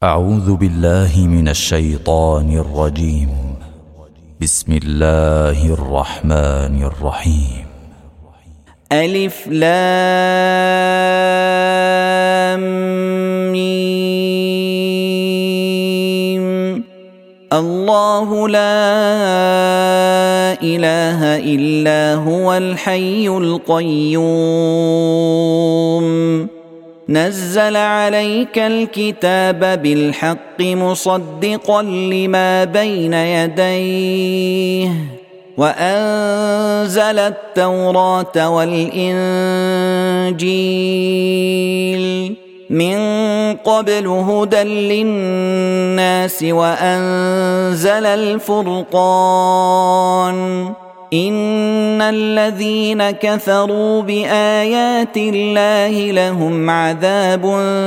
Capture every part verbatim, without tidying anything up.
أعوذ بالله من الشيطان الرجيم. بسم الله الرحمن الرحيم. ألف لام ميم. الله لا إله إلا هو الحي القيوم نزل عليك الكتاب بالحق مصدقا لما بين يديه وأنزل التوراة والإنجيل من قبل هدى للناس وأنزل الفرقان إن الذين كفروا بآيات الله لهم عذاب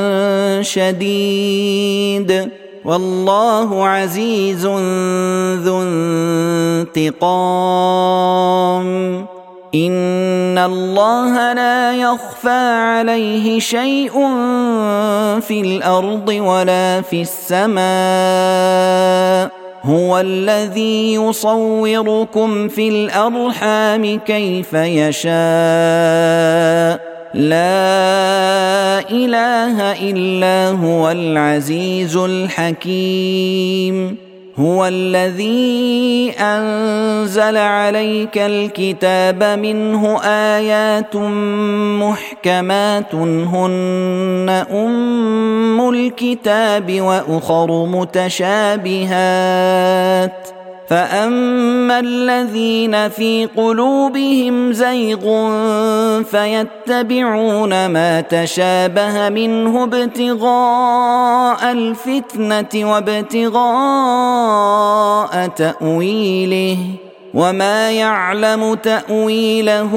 شديد والله عزيز ذو انتقام. إن الله لا يخفى عليه شيء في الأرض ولا في السماء هو الذي يصوركم في الأرحام كيف يشاء لا إله إلا هو العزيز الحكيم. هو الذي أنزل عليك الكتاب منه آيات محكمات هن أم الكتاب وأخر متشابهات فأما الذين في قلوبهم زيغ فيتبعون ما تشابه منه ابتغاء الفتنة وابتغاء تأويله وما يعلم تأويله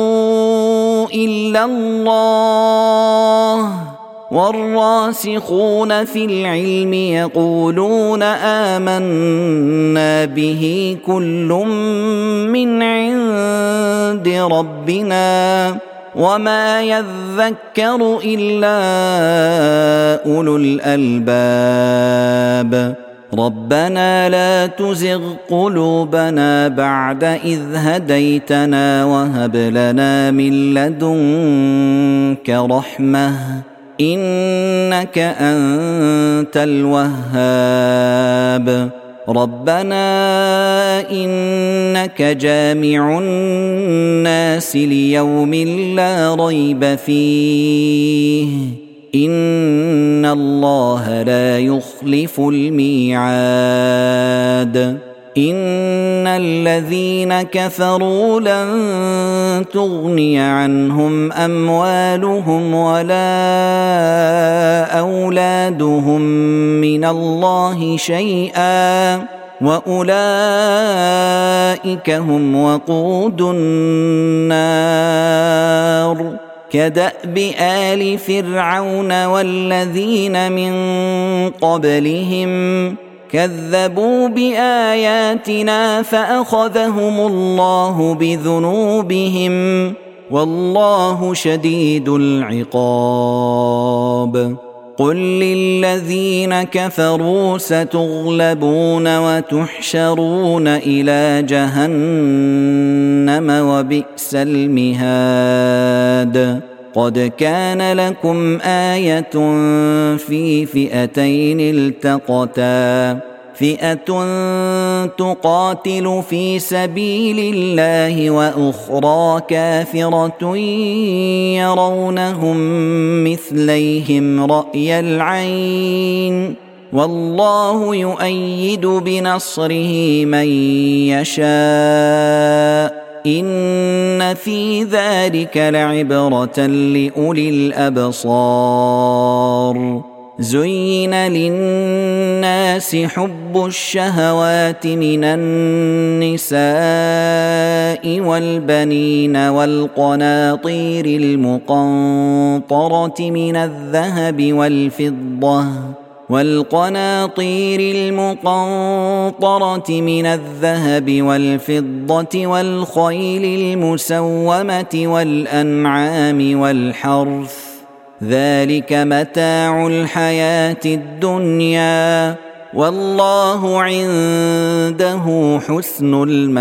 إلا الله والراسخون في العلم يقولون آمنا به كل من عند ربنا وما يذكر إلا أولو الألباب. ربنا لا تزغ قلوبنا بعد إذ هديتنا وهب لنا من لدنك رحمة إنك أنت الوهاب. ربنا إنك جامع الناس ليوم لا ريب فيه إن الله لا يخلف الميعاد. إن الذين كفروا لن تغني عنهم أموالهم ولا أولادهم من الله شيئا وأولئك هم وقود النار كدأب آل فرعون والذين من قبلهم كذبوا بآياتنا فأخذهم الله بذنوبهم والله شديد العقاب. قل للذين كفروا ستغلبون وتحشرون إلى جهنم وبئس المهاد. قد كان لكم آية في فئتين التقتا فئة تقاتل في سبيل الله وأخرى كافرة يرونهم مثليهم رأي العين والله يؤيد بنصره من يشاء إن في ذلك لعبرة لأولي الأبصار. زين للناس حب الشهوات من النساء والبنين والقناطير المقنطرة من الذهب والفضة والقناطير المقنطرة من الذهب والفضة والخيل المسومة والأنعام والحرث ذلك متاع الحياة الدنيا والله عنده حسن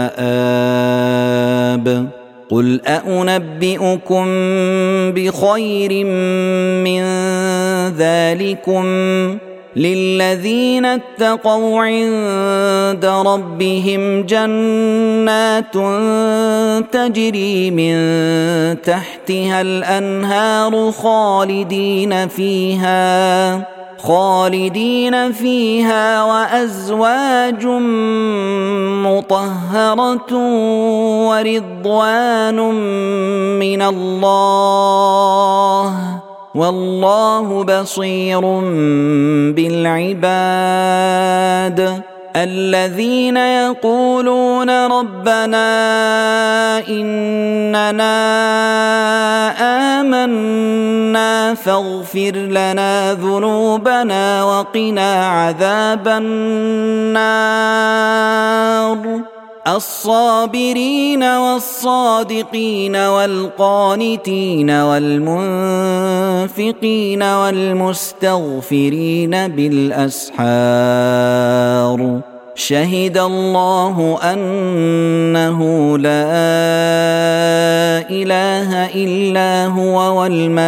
المآب. قل أنبئكم بخير من ذلكم للذين اتقوا عند ربهم جنات تجري من تحتها الأنهار خالدين فيها خالدين فيها وأزواج مطهرة ورضوان من الله والله بصير بالعباد. الذين يقولون ربنا إننا آمنا فاغفر لنا ذنوبنا وقنا عذاب النار. الصابرين والصادقين والقانتين والمنفقين والمستغفرين بالأسحار. شهد الله أنه لا إله إلا هو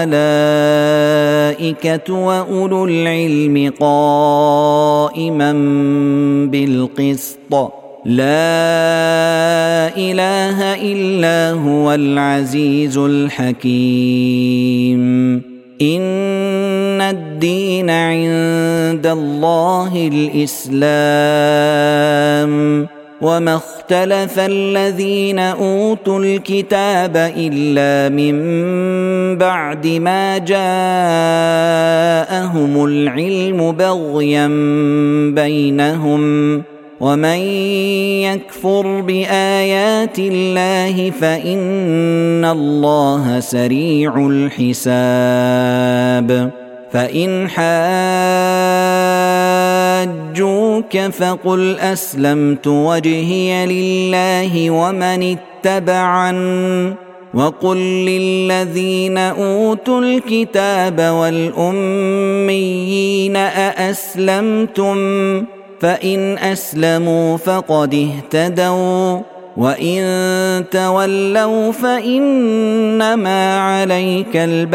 والملائكة وأولو العلم قائما بالقسط لا إله إلا هو العزيز الحكيم. إن الدين عند الله الإسلام وما اختلف الذين أوتوا الكتاب إلا من بعد ما جاءهم العلم بغيا بينهم ومن يكفر بآيات الله فإن الله سريع الحساب. فإن حاجوك فقل أسلمت وجهي لله ومن اتبعن وقل للذين أوتوا الكتاب والأميين أأسلمتم فإن أسلموا فقد اهتدوا وإن تولوا فإنما عليك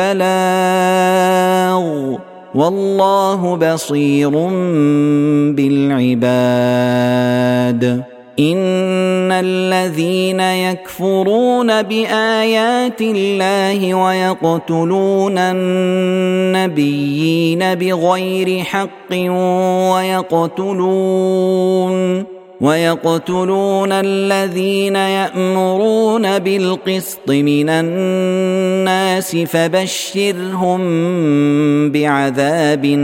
البلاغ والله بصير بالعباد. إن الذين يكفرون بآيات الله ويقتلون النبيين بغير حق ويقتلون ويقتلون الذين يأمرون بالقسط من الناس فبشرهم بعذاب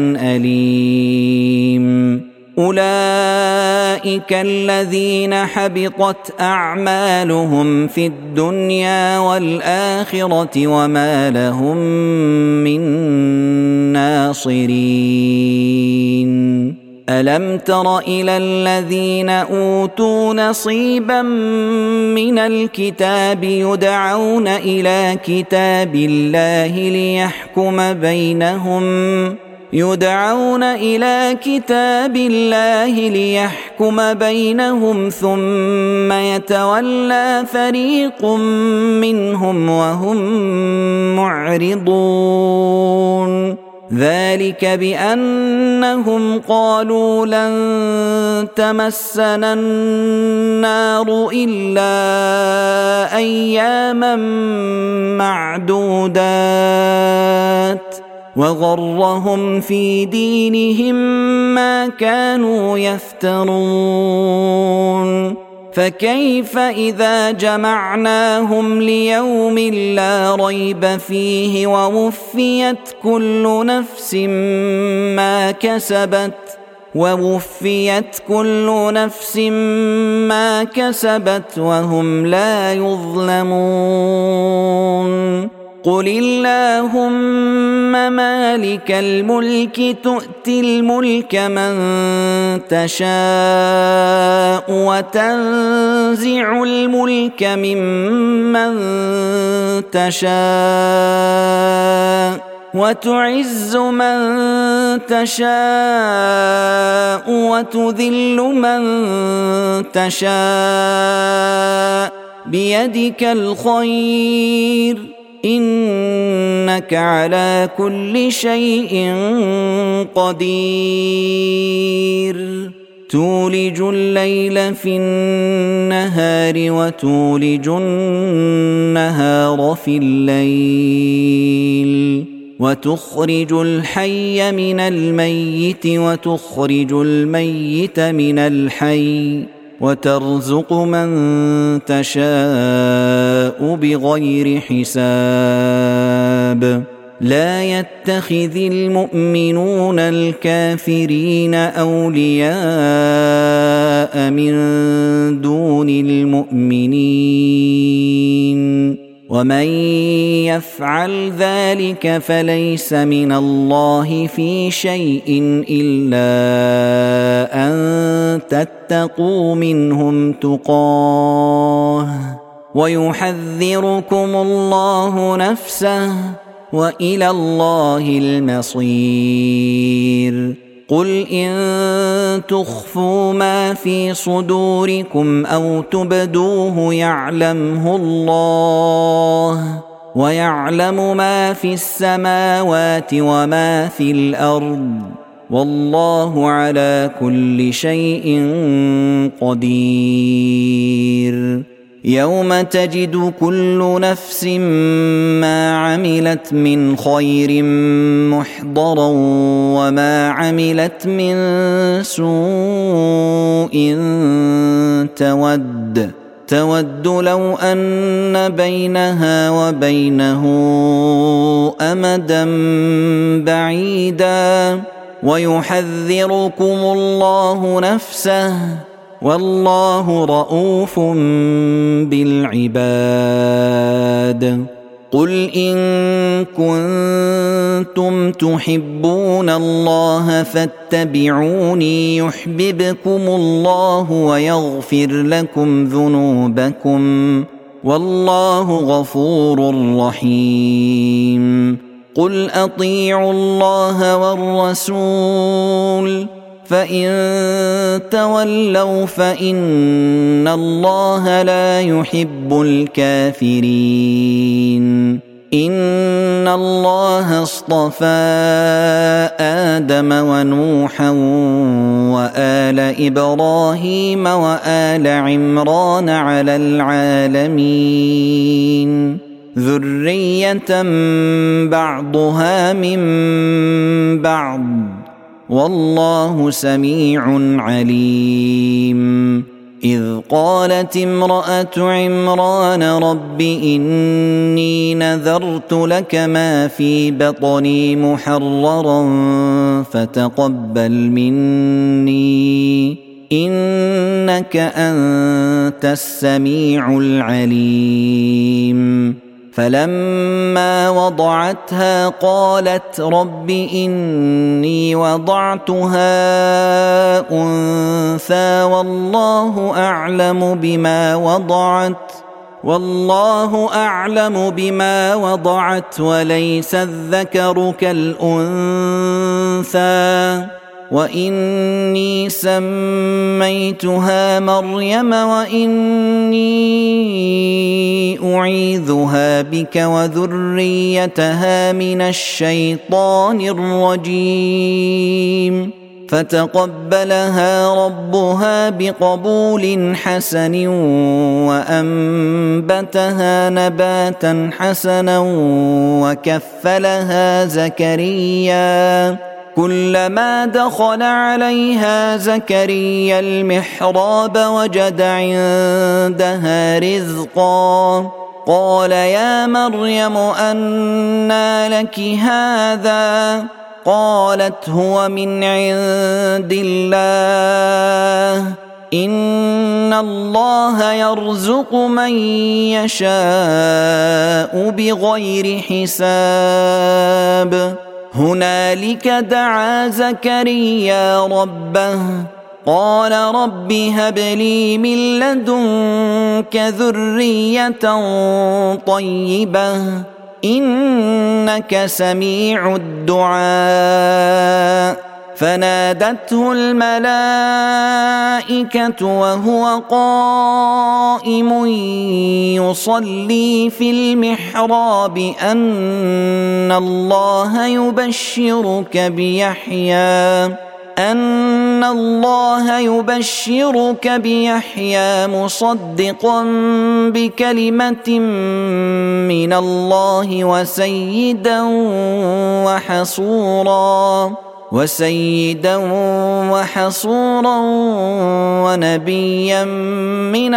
أليم. أولئك الذين حبطت أعمالهم في الدنيا والآخرة وما لهم من ناصرين. ألم تر إلى الذين أوتوا نصيبا من الكتاب يدعون إلى كتاب الله ليحكم بينهم يدعون إلى كتاب الله ليحكم بينهم ثم يتولى فريق منهم وهم معرضون. ذلك بأنهم قالوا لن تمسنا النار إلا أياما معدودات وغرهم في دينهم ما كانوا يفترون. فكيف إذا جمعناهم ليوم لا ريب فيه ووفيت كل نفس ما كسبت ووفيت كل نفس ما كسبت وهم لا يظلمون. قل اللهم مالك الملك تؤتي الملك من تشاء وتنزع الملك ممن تشاء وتعز من تشاء وتذل من تشاء بيدك الخير إنك على كل شيء قدير تولج الليل في النهار وتولج النهار في الليل وتخرج الحي من الميت وتخرج الميت من الحي وترزق من تشاء بغير حساب لا يتخذ المؤمنون الكافرين أولياء من دون المؤمنين ومن يفعل ذلك فليس من الله في شيء إلا أن تتقوا منهم تقاه ويحذركم الله نفسه وإلى الله المصير قل إن تخفوا ما في صدوركم أو تبدوه يعلمه الله ويعلم ما في السماوات وما في الأرض والله على كل شيء قدير يوم تجد كل نفس ما عملت من خير محضرا وما عملت من سوء تود تود لو أن بينها وبينه أمدا بعيدا ويحذركم الله نفسه والله رؤوف بالعباد قل إن كنتم تحبون الله فاتبعوني يحببكم الله ويغفر لكم ذنوبكم والله غفور رحيم قل أطيعوا الله والرسول فإن تولوا فإن الله لا يحب الكافرين إن الله اصطفى آدم ونوحا وآل إبراهيم وآل عمران على العالمين ذرية بعضها من بعض والله سميع عليم إذ قالت امرأة عمران رب إني نذرت لك ما في بطني محررا فتقبل مني إنك أنت السميع العليم فلما وضعتها قالت رب إني وضعتها أنثى والله أعلم بما وضعت والله أعلم بما وضعت وليس الذكر كالأنثى وإني سميتها مريم وإني أعيذها بك وذريتها من الشيطان الرجيم فتقبلها ربها بقبول حسن وأنبتها نباتا حسنا وكفلها زكريا كلما دخل عليها زكريا المحراب وجد عندها رزقا قال يا مريم أنى لك هذا قالت هو من عند الله إن الله يرزق من يشاء بغير حساب هنالك دعا زكريا ربه قال رب هب لي من لدنك ذرية طيبة إنك سميع الدعاء. فنادته الملائكة وهو قائم يصلي في المحراب أن الله يبشرك بيحيى أن الله يبشرك بيحيى مصدقا بكلمة من الله وسيدا وحصورا وسيدا وحصورا ونبيا من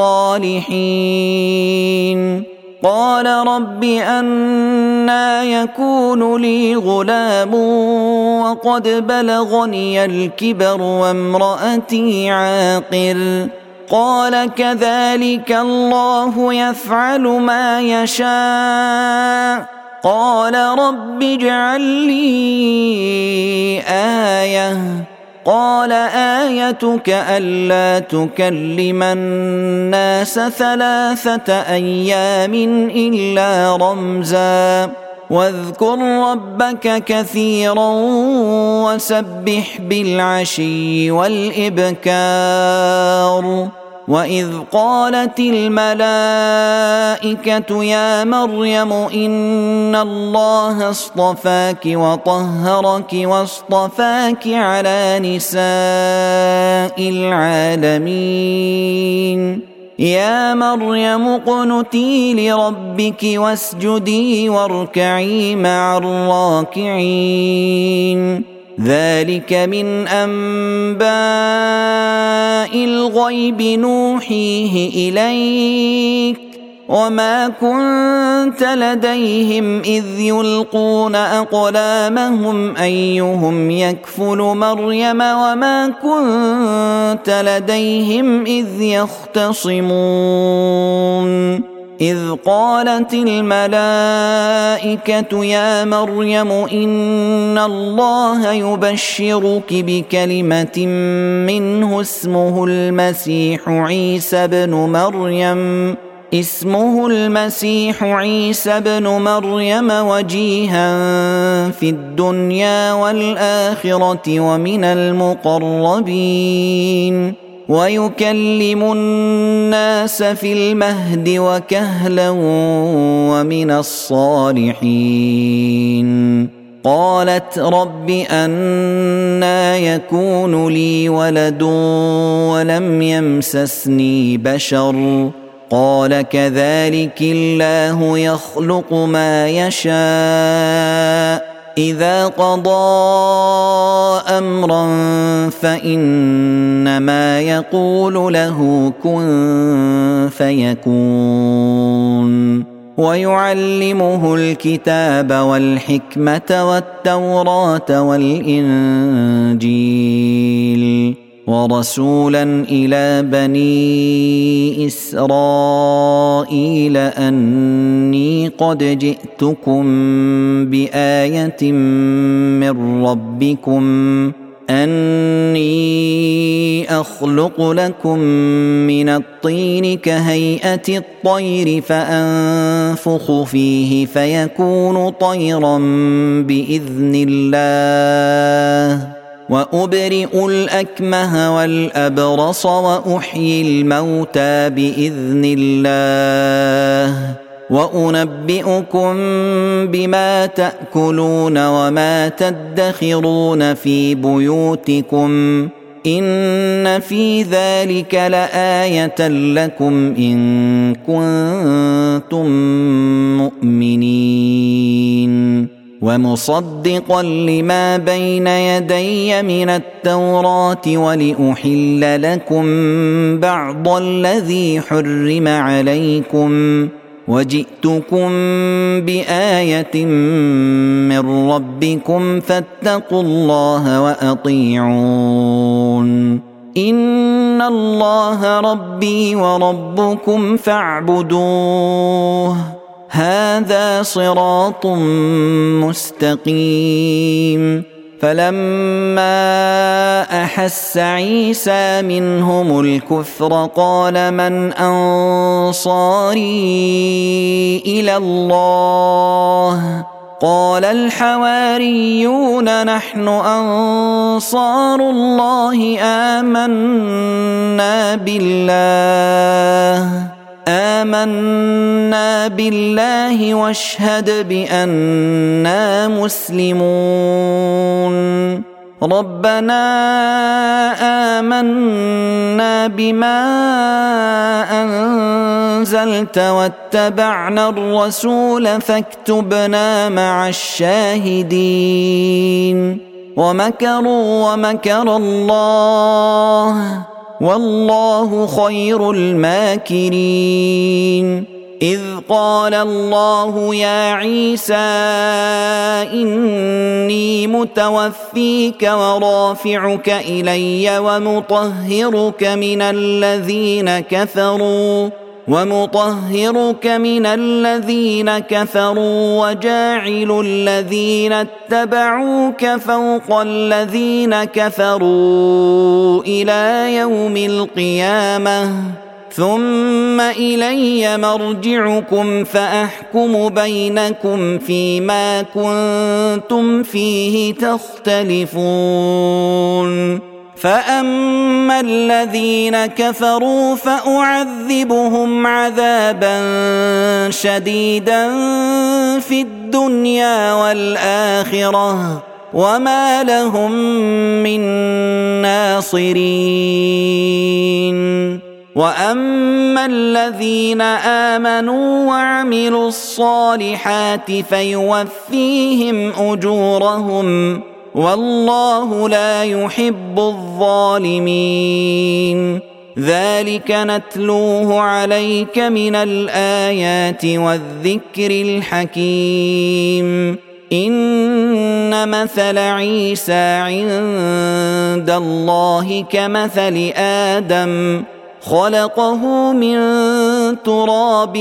الصالحين. قال رب أنى يكون لي غلام وقد بلغني الكبر وامرأتي عاقر. قال كذلك الله يفعل ما يشاء. قال رب اجعل لي آية. قال آيتك ألا تكلم الناس ثلاثة أيام إلا رمزا واذكر ربك كثيرا وسبح بالعشي والإبكار. وإذ قالت الملائكة يا مريم إن الله اصطفاك وطهرك واصطفاك على نساء العالمين. يا مريم اقنتي لربك واسجدي واركعي مع الراكعين. ذلك من أنباء الغيب نوحيه إليك وما كنت لديهم إذ يلقون أقلامهم أيهم يكفل مريم وما كنت لديهم إذ يختصمون. إذ قالت الملائكة يا مريم إن الله يبشرك بكلمة منه اسمه المسيح عيسى بن مريم اسمه المسيح عيسى بن مريم وجيها في الدنيا والآخرة ومن المقربين ويكلم الناس في المهد وكهلا ومن الصالحين. قالت رب أنى يكون لي ولد ولم يمسسني بشر. قال كذلك الله يخلق ما يشاء إذا قضى أمرا فإنما يقول له كن فيكون. ويعلمه الكتاب والحكمة والتوراة والإنجيل ورسولا إلى بني إسرائيل أني قد جئتكم بآية من ربكم أني أخلق لكم من الطين كهيئة الطير فأنفخ فيه فيكون طيرا بإذن الله وأبرئ الأكمه والأبرص وأحيي الموتى بإذن الله وأنبئكم بما تأكلون وما تدخرون في بيوتكم إن في ذلك لآية لكم إن كنتم مؤمنين. ومصدقا لما بين يدي من التوراة ولأحل لكم بعض الذي حرم عليكم وجئتكم بآية من ربكم فاتقوا الله وأطيعون. إن الله ربي وربكم فاعبدوه هذا صراط مستقيم. فلما أحس عيسى منهم الكفر قال من أنصاري إلى الله قال الحواريون نحن أنصار الله آمنا بالله آمنا بالله واشهد بأننا مسلمون ربنا آمنا بما أنزلت واتبعنا الرسول فاكتبنا مع الشاهدين ومكروا ومكر الله والله خير الماكرين إذ قال الله يا عيسى إني متوفيك ورافعك إلي ومطهرك من الذين كفروا ومطهرك من الذين كفروا وجاعل الذين اتبعوك فوق الذين كفروا إلى يوم القيامة ثم إلي مرجعكم فأحكم بينكم فيما كنتم فيه تختلفون فأما الذين كفروا فأعذبهم عذابا شديدا في الدنيا والآخرة وما لهم من ناصرين وأما الذين آمنوا وعملوا الصالحات فيوفيهم أجورهم والله لا يحب الظالمين ذلك نتلوه عليك من الآيات والذكر الحكيم إن مثل عيسى عند الله كمثل آدم خلقه من تراب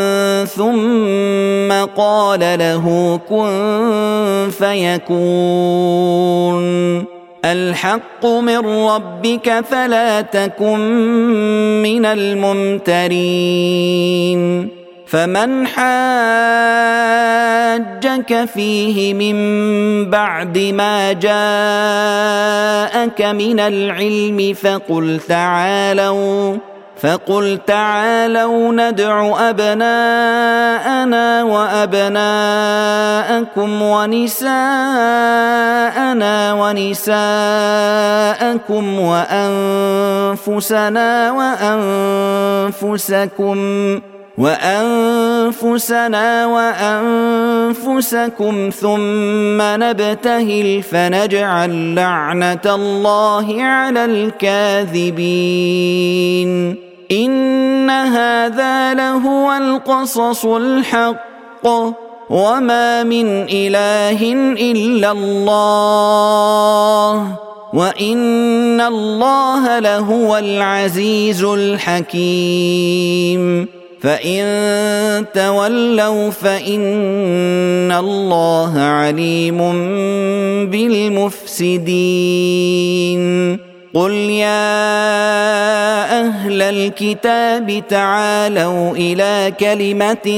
ثم قال له كن فيكون الحق من ربك فلا تكن من الممترين فمن حاجك فيه من بعد ما جاءك من العلم فقل تعالوا فقل تعالوا ندع أبناءنا وأبناءكم ونساءنا ونساءكم وأنفسنا وأنفسكم وأنفسنا وأنفسكم ثم نبتهل فنجعل لعنة الله على الكاذبين إن هذا لهو القصص الحق وما من إله إلا الله وإن الله لهو العزيز الحكيم فإن تولوا فإن الله عليم بالمفسدين قل يا أهل الكتاب تعالوا إلى كلمة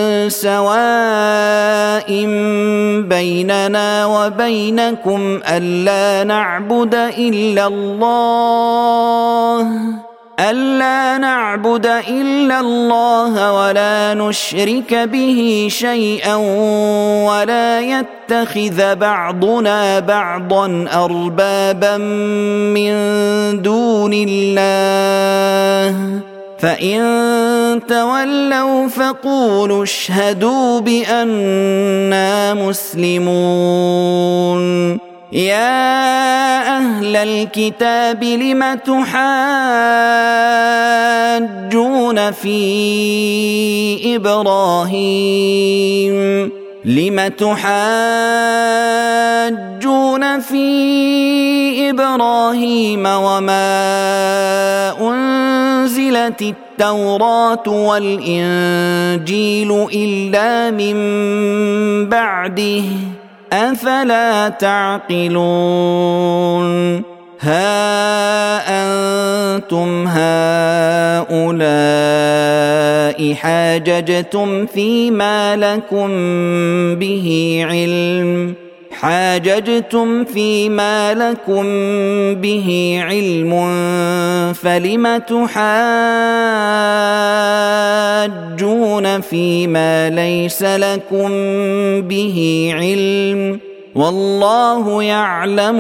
سواء بيننا وبينكم ألا نعبد إلا الله ألا نعبد إلا الله ولا نشرك به شيئا ولا يتخذ بعضنا بعضا أربابا من دون الله فإن تولوا فقولوا اشهدوا بأننا مسلمون يا أهل الكتاب لم تحاجون في إبراهيم لم تحاجون في إبراهيم وما أنزلت التوراة والإنجيل إلا من بعده أفلا تعقلون ها أنتم هؤلاء حاججتم فيما لكم به علم حاججتم فيما لكم به علم فلم تحاجون فيما ليس لكم به علم والله يعلم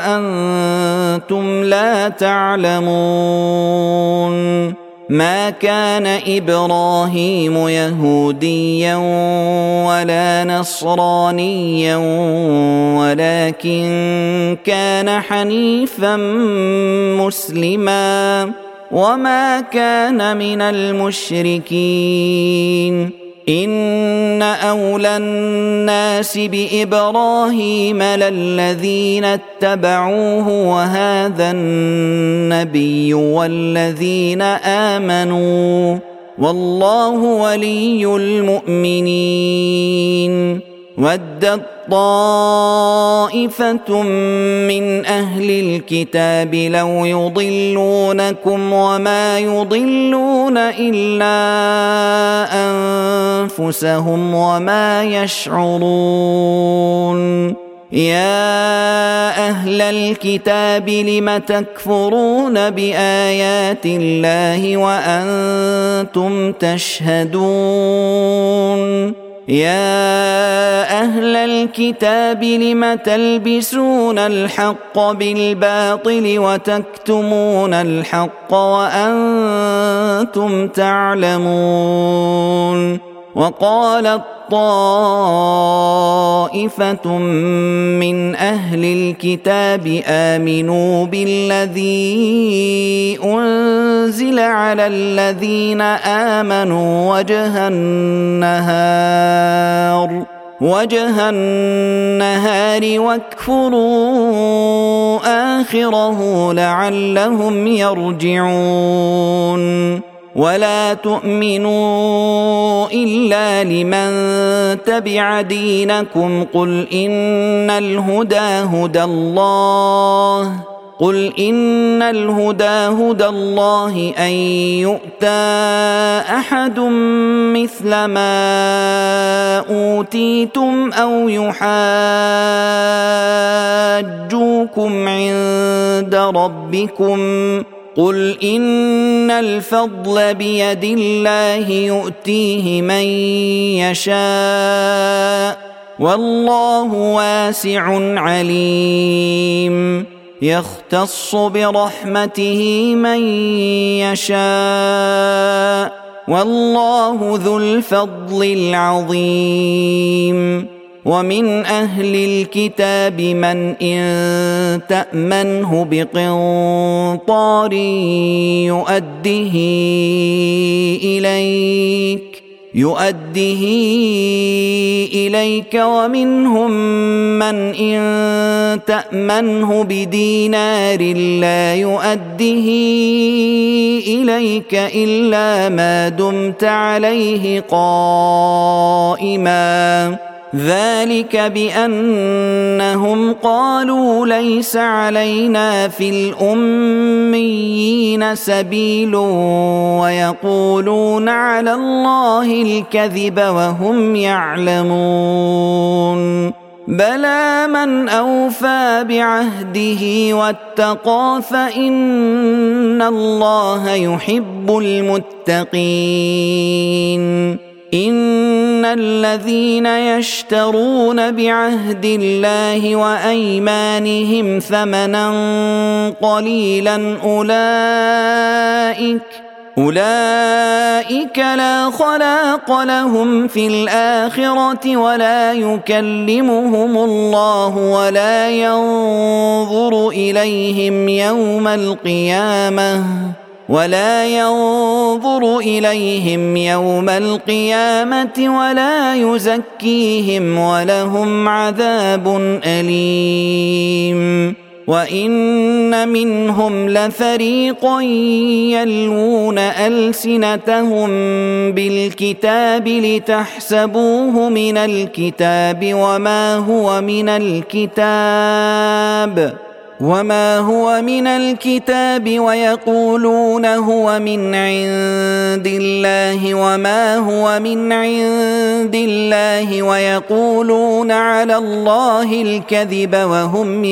وأنتم لا تعلمون ما كان إبراهيم يهوديا ولا نصرانيا ولكن كان حنيفا مسلما وما كان من المشركين إن أولى الناس بإبراهيم للذين اتبعوه وهذا النبي والذين آمنوا والله ولي المؤمنين ودت طائفة من أهل الكتاب لو يضلونكم وما يضلون إلا أنفسهم وما يشعرون يا أهل الكتاب لم تكفرون بآيات الله وأنتم تشهدون يا أهل الكتاب لم تلبسون الحق بالباطل وتكتمون الحق وأنتم تعلمون وقالت طائفة من أهل الكتاب آمنوا بالذي أنزل على الذين آمنوا وجه النهار وجه النهار واكفروا آخره لعلهم يرجعون ولا تؤمنوا إلا لمن تبع دينكم قل إن الهدى هدى الله قل إن الهدى هدى الله أن يؤتى أحد مثل ما أوتيتم أو يحاجوكم عند ربكم قل إن الفضل بيد الله يؤتيه من يشاء والله واسع عليم يختص برحمته من يشاء والله ذو الفضل العظيم ومن أهل الكتاب من إن تأمنه بقنطار يؤده إليك يؤده إليك ومنهم من إن تأمنه بدينار لا يؤده إليك إلا ما دمت عليه قائما ذلك بأنهم قالوا ليس علينا في الأميين سبيل ويقولون على الله الكذب وهم يعلمون بلى من أوفى بعهده واتقى فإن الله يحب المتقين إن الذين يشترون بعهد الله وأيمانهم ثمنا قليلا أولئك أولئك لا خلاق لهم في الآخرة ولا يكلمهم الله ولا ينظر إليهم يوم القيامة ولا ينظر إليهم يوم القيامة ولا يزكيهم ولهم عذاب أليم وإن منهم لفريقا يلوون ألسنتهم بالكتاب لتحسبوه من الكتاب وما هو من الكتاب وما هو من الكتاب ويقولون هو من عند الله وما هو من عند الله ويقولون على الله الكذب وهم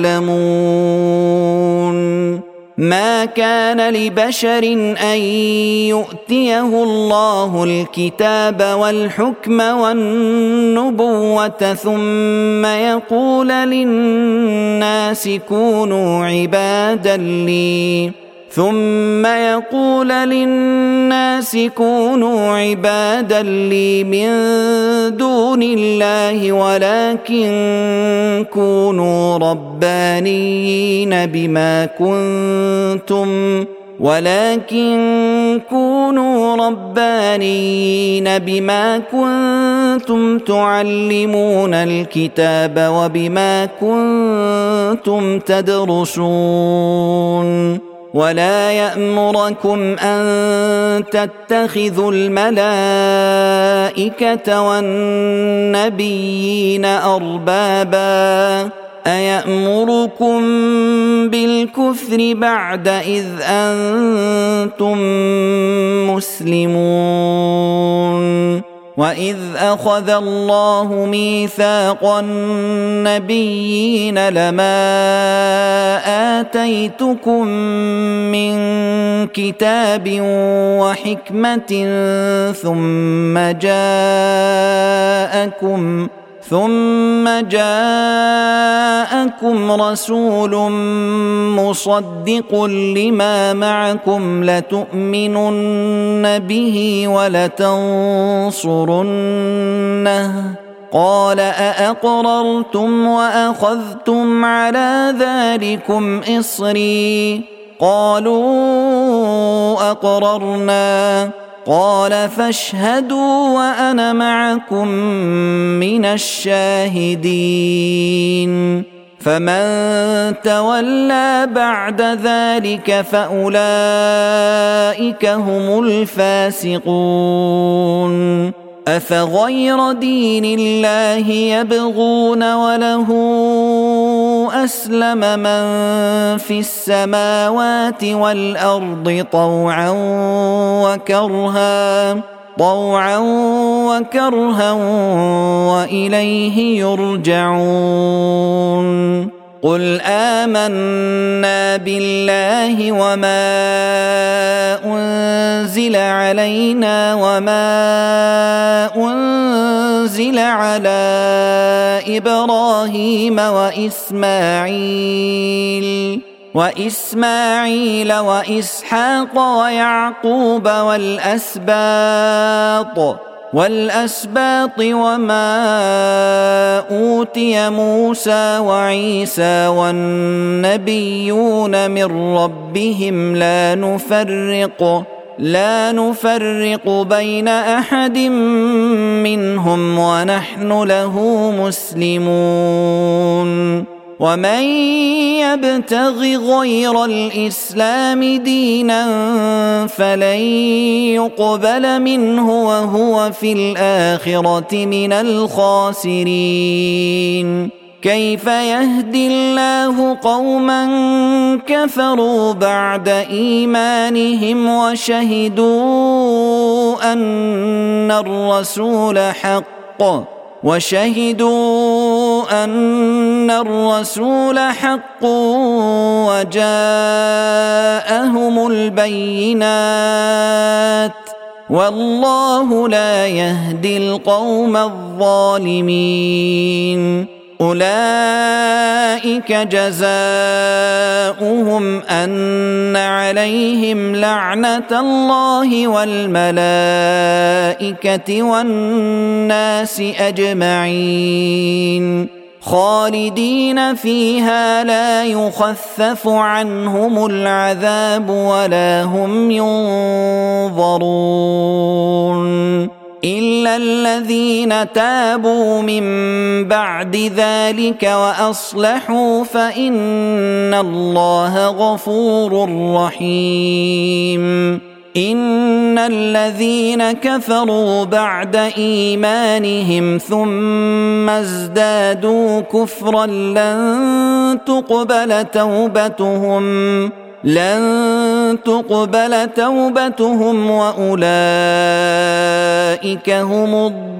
يعلمون. ما كان لبشر أن يؤتيه الله الكتاب والحكم والنبوة ثم يقول للناس كونوا عبادا لي ثم يقول للناس كونوا عبادا لي من دون الله ولكن كونوا ربانيين بما كنتم ولكن كونوا ربانيين بما كنتم تعلمون الكتاب وبما كنتم تدرسون. ولا يأمركم أن تتخذوا الملائكة والنبيين أربابا أيأمركم بالكفر بعد إذ أنتم مسلمون. وإذ أخذ الله ميثاق النبيين لما آتيتكم من كتاب وحكمة ثم جاءكم ثم جاءكم رسول مصدق لما معكم لتؤمنن به ولتنصرنه قال أأقررتم وأخذتم على ذلكم إصري قالوا أقررنا قال فاشهدوا وأنا معكم من الشاهدين. فمن تولى بعد ذلك فأولئك هم الفاسقون. أفغير دين الله يبغون وله أسلم من في السماوات والأرض طوعا وكرها طوعا وكرها وإليه يرجعون. قل آمنا بالله وما أنزل علينا وما أنزل على إبراهيم وإسماعيل وإسماعيل وإسحاق ويعقوب والأسباط والأسباط وما أوتي موسى وعيسى والنبيون من ربهم لا نفرق لا نفرق بين أحد منهم ونحن له مسلمون. ومن يبتغ غير الإسلام دينا فلن يقبل منه وهو في الآخرة من الخاسرين. كيف يهدي الله قوما كفروا بعد إيمانهم وشهدوا أن الرسول حق وشهدوا أن الرسول حق وجاءهم البينات والله لا يهدي القوم الظالمين. أولئك جزاؤهم أن عليهم لعنة الله والملائكة والناس أجمعين خالدين فيها لا يخفف عنهم العذاب ولا هم ينظرون. إلا الذين تابوا من بعد ذلك وأصلحوا فإن الله غفور رحيم. إن الذين كفروا بعد إيمانهم ثم ازدادوا كفرا لن تقبل توبتهم لن تقبل توبتهم وأولئك هم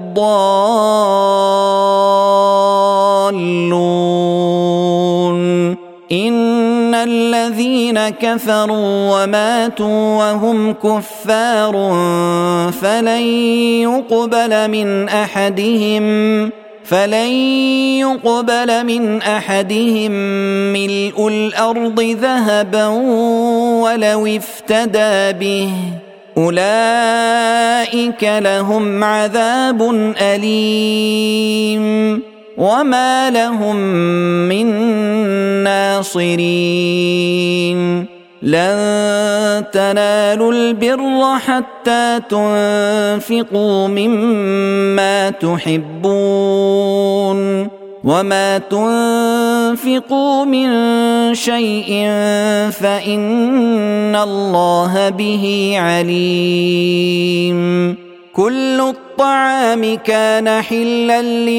الضالون. إن الذين كفروا وماتوا وهم كفار فلن يقبل من أحدهم فلن يقبل من أحدهم ملء الأرض ذهبا ولو افتدى به أولئك لهم عذاب أليم وما لهم من ناصرين. لن تنالوا البر حتى تنفقوا مما تحبون وما تنفقوا من شيء فإن الله به عليم. كل الطعام كان حلا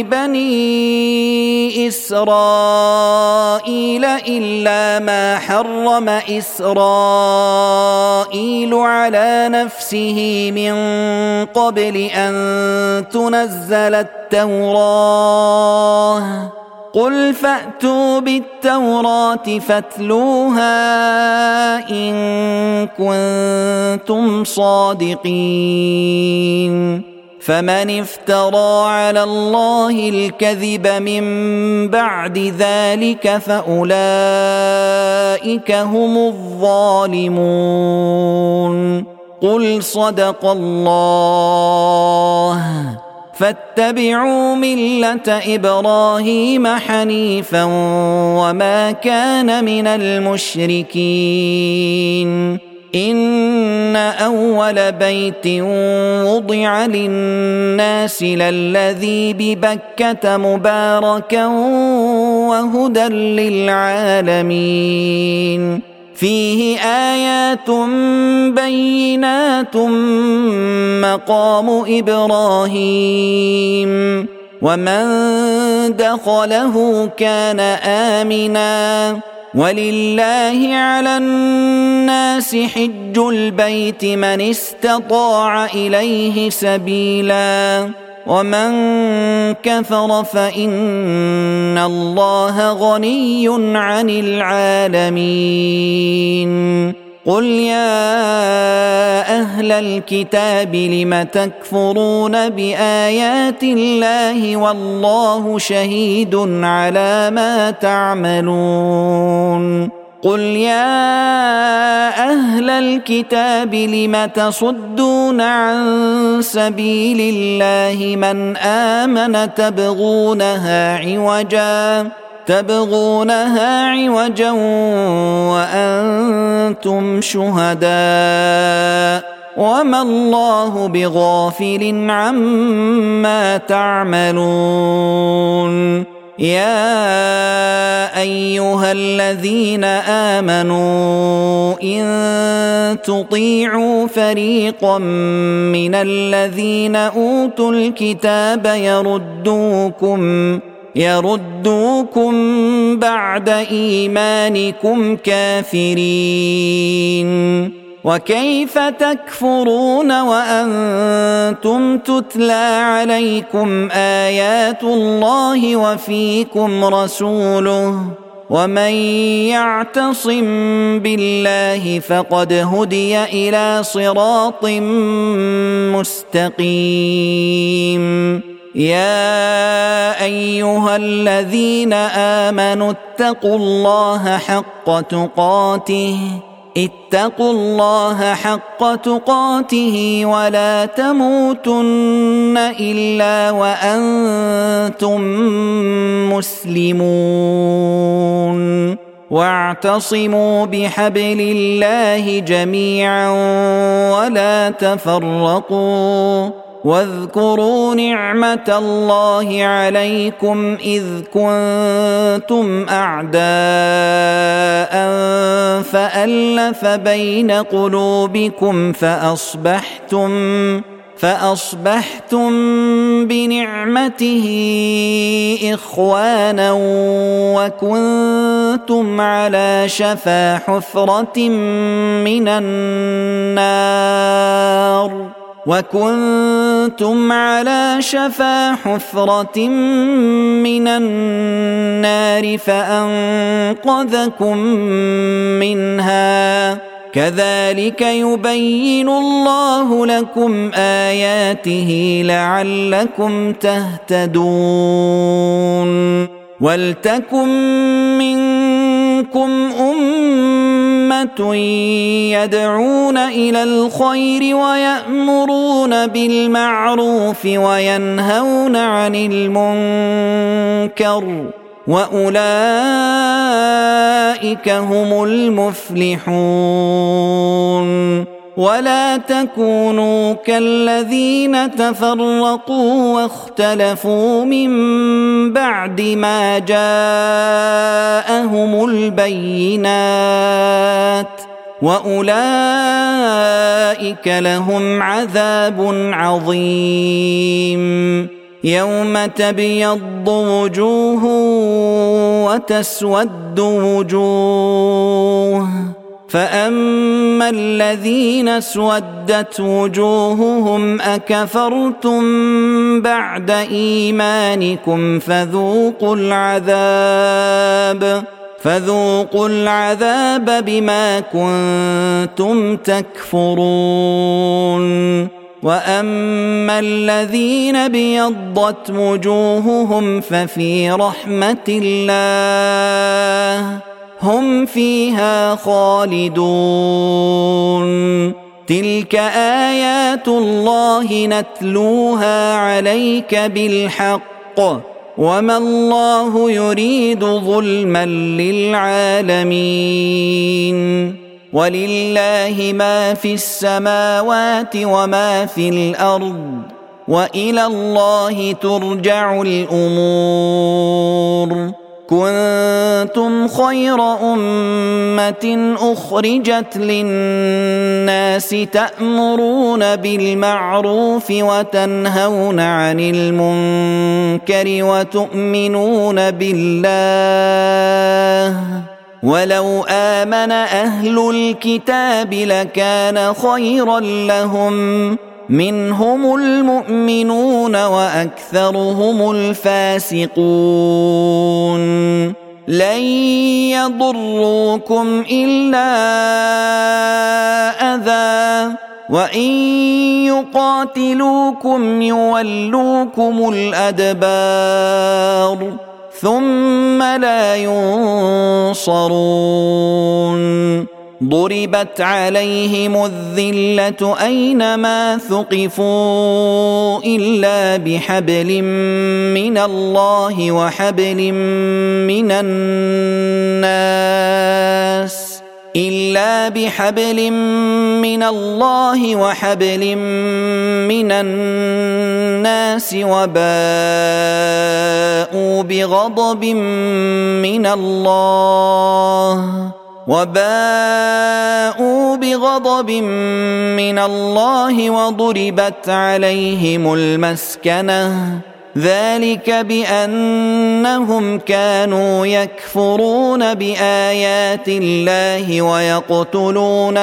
لبني إسرائيل إلا ما حرم إسرائيل على نفسه من قبل أن تنزل التوراة. قل فأتوا بالتوراة فاتلوها إن كنتم صادقين. فمن افترى على الله الكذب من بعد ذلك فأولئك هم الظالمون. قل صدق الله فاتبعوا ملة إبراهيم حنيفا وما كان من المشركين. إن أول بيت وضع للناس للذي ببكة مباركا وهدى للعالمين. فيه آيات بينات مقام إبراهيم ومن دخله كان آمنا ولله على الناس حج البيت من استطاع إليه سبيلا ومن كفر فإن الله غني عن العالمين. قل يا أهل الكتاب لم تكفرون بآيات الله والله شهيد على ما تعملون. قل يا أهل الكتاب لم تصدون عن سبيل الله من آمن تبغونها عوجا تبغونها عوجا وأنتم شهداء وما الله بغافل عما تعملون. يا أيها الذين آمنوا إن تطيعوا فريقا من الذين أوتوا الكتاب يردوكم يردوكم بعد إيمانكم كافرين. وكيف تكفرون وأنتم تتلى عليكم آيات الله وفيكم رسوله ومن يعتصم بالله فقد هدي إلى صراط مستقيم. يا أيها الذين آمنوا اتقوا الله حق تقاته اتقوا الله حق تقاته ولا تموتن إلا وأنتم مسلمون. واعتصموا بحبل الله جميعا ولا تفرقوا واذكروا نعمة الله عليكم إذ كنتم أعداء فألف بين قلوبكم فأصبحتم فأصبحتم بنعمته إخوانا وكنتم على شفا حفرة من النار وكنتم على شفا حفرة من النار فأنقذكم منها كذلك يبين الله لكم آياته لعلكم تهتدون ولتكن منكم أمة يدعون إلى الخير ويأمرون بالمعروف وينهون عن المنكر وأولئك هم المفلحون ولا تكونوا كالذين تفرقوا واختلفوا من بعد ما جاءهم البينات وأولئك لهم عذاب عظيم يوم تبيض وجوه وتسود وجوه فأما الذين اسودت وجوههم أكفرتم بعد إيمانكم فذوقوا العذاب فذوقوا العذاب بما كنتم تكفرون وأما الذين ابيضت وجوههم ففي رحمة الله هم فيها خالدون تلك آيات الله نتلوها عليك بالحق وما الله يريد ظلما للعالمين ولله ما في السماوات وما في الأرض وإلى الله ترجع الأمور كنتم خير أمة أخرجت للناس تأمرون بالمعروف وتنهون عن المنكر وتؤمنون بالله ولو آمن أهل الكتاب لكان خيرا لهم منهم المؤمنون وأكثرهم الفاسقون لن يضروكم إلا أذى وإن يقاتلوكم يولوكم الأدبار ثم لا ينصرون ضربت عليهم الذلة أينما ثقفوا إلا بحبل من الله وحبل من الناس إلا بحبل من الله وحبل من الناس وباءوا بغضب من الله وباءوا بغضب من الله وضربت عليهم المسكنة ذلك بأنهم كانوا يكفرون بآيات الله ويقتلون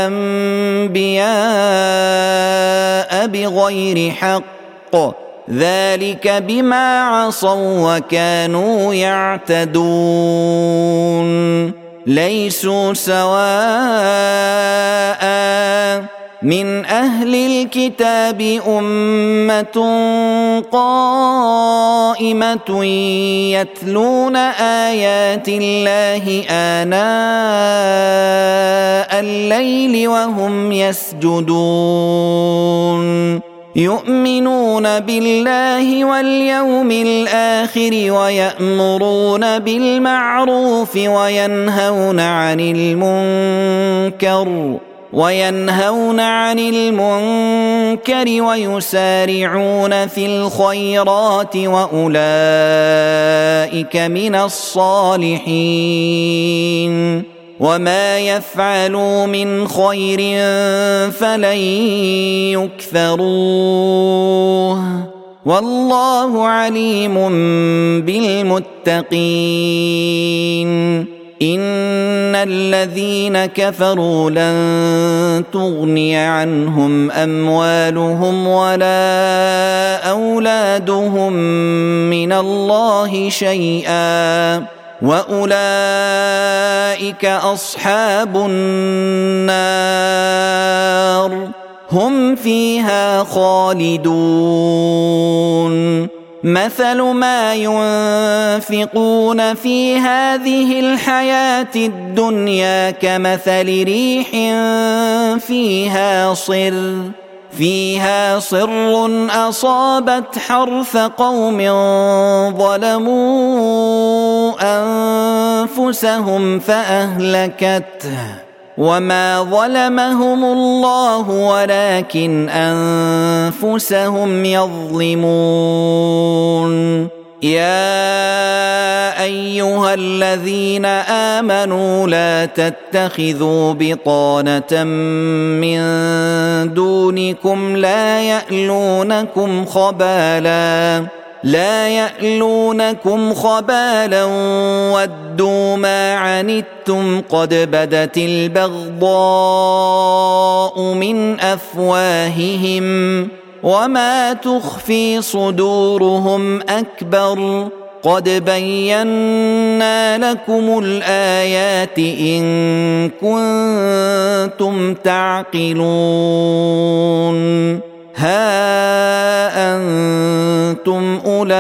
الأنبياء بغير حق ذلك بما عصوا وكانوا يعتدون ليسوا سواء من أهل الكتاب أمة قائمة يتلون آيات الله آناء الليل وهم يسجدون يؤمنون بالله واليوم الآخر ويأمرون بالمعروف وينهون عن المنكر وينهون عن المنكر ويسارعون في الخيرات وأولئك من الصالحين وما يفعلوا من خير فلن يكفروه والله عليم بالمتقين إن الذين كفروا لن تغني عنهم أموالهم ولا أولادهم من الله شيئا وأولئك أصحاب النار هم فيها خالدون مثل ما ينفقون في هذه الحياة الدنيا كمثل ريح فيها صر فيها صر أصابت حرث قوم ظلموا أنفسهم فأهلكته وما ظلمهم الله ولكن أنفسهم يظلمون يا أيها الذين آمنوا لا تتخذوا بطانة من دونكم لا يألونكم خبالا لا يألونكم خبالا ودوا ما عنتم قد بدت البغضاء من أفواههم وما تخفي صدورهم أكبر قد بينا لكم الآيات إن كنتم تعقلون ها أنتم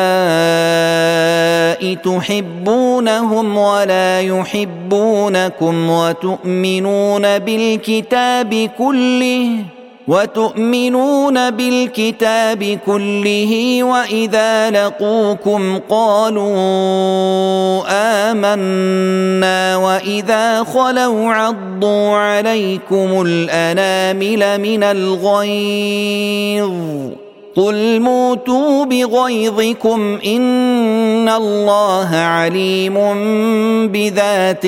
أولئك تحبونهم ولا يحبونكم وتؤمنون بالكتاب كله وتؤمنون بالكتاب كله وإذا لقوكم قالوا آمنا وإذا خلوا عضوا عليكم الأنامل من الغيظ قل موتوا بغيظكم إن الله عليم بذات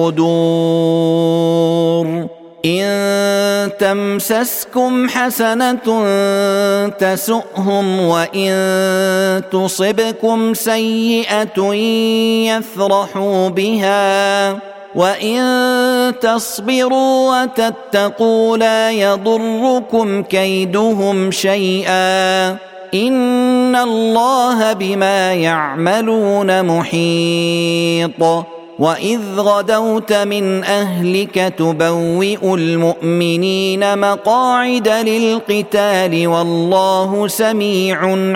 الصدور إن تمسسكم حسنة تسؤهم وإن تصبكم سيئة يفرحوا بها وإن تصبروا وتتقوا لا يضركم كيدهم شيئا إن الله بما يعملون محيط وإذ غدوت من أهلك تبوئ المؤمنين مقاعد للقتال والله سميع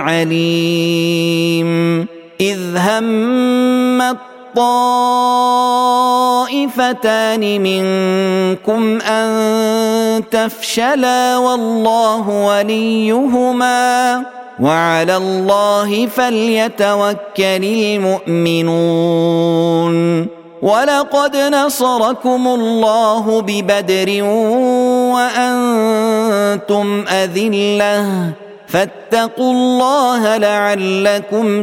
عليم إذ همت طائفتان منكم أن تفشلا والله وليهما وعلى الله فليتوكل المؤمنون ولقد نصركم الله ببدر وأنتم أذلة فاتقوا الله لعلكم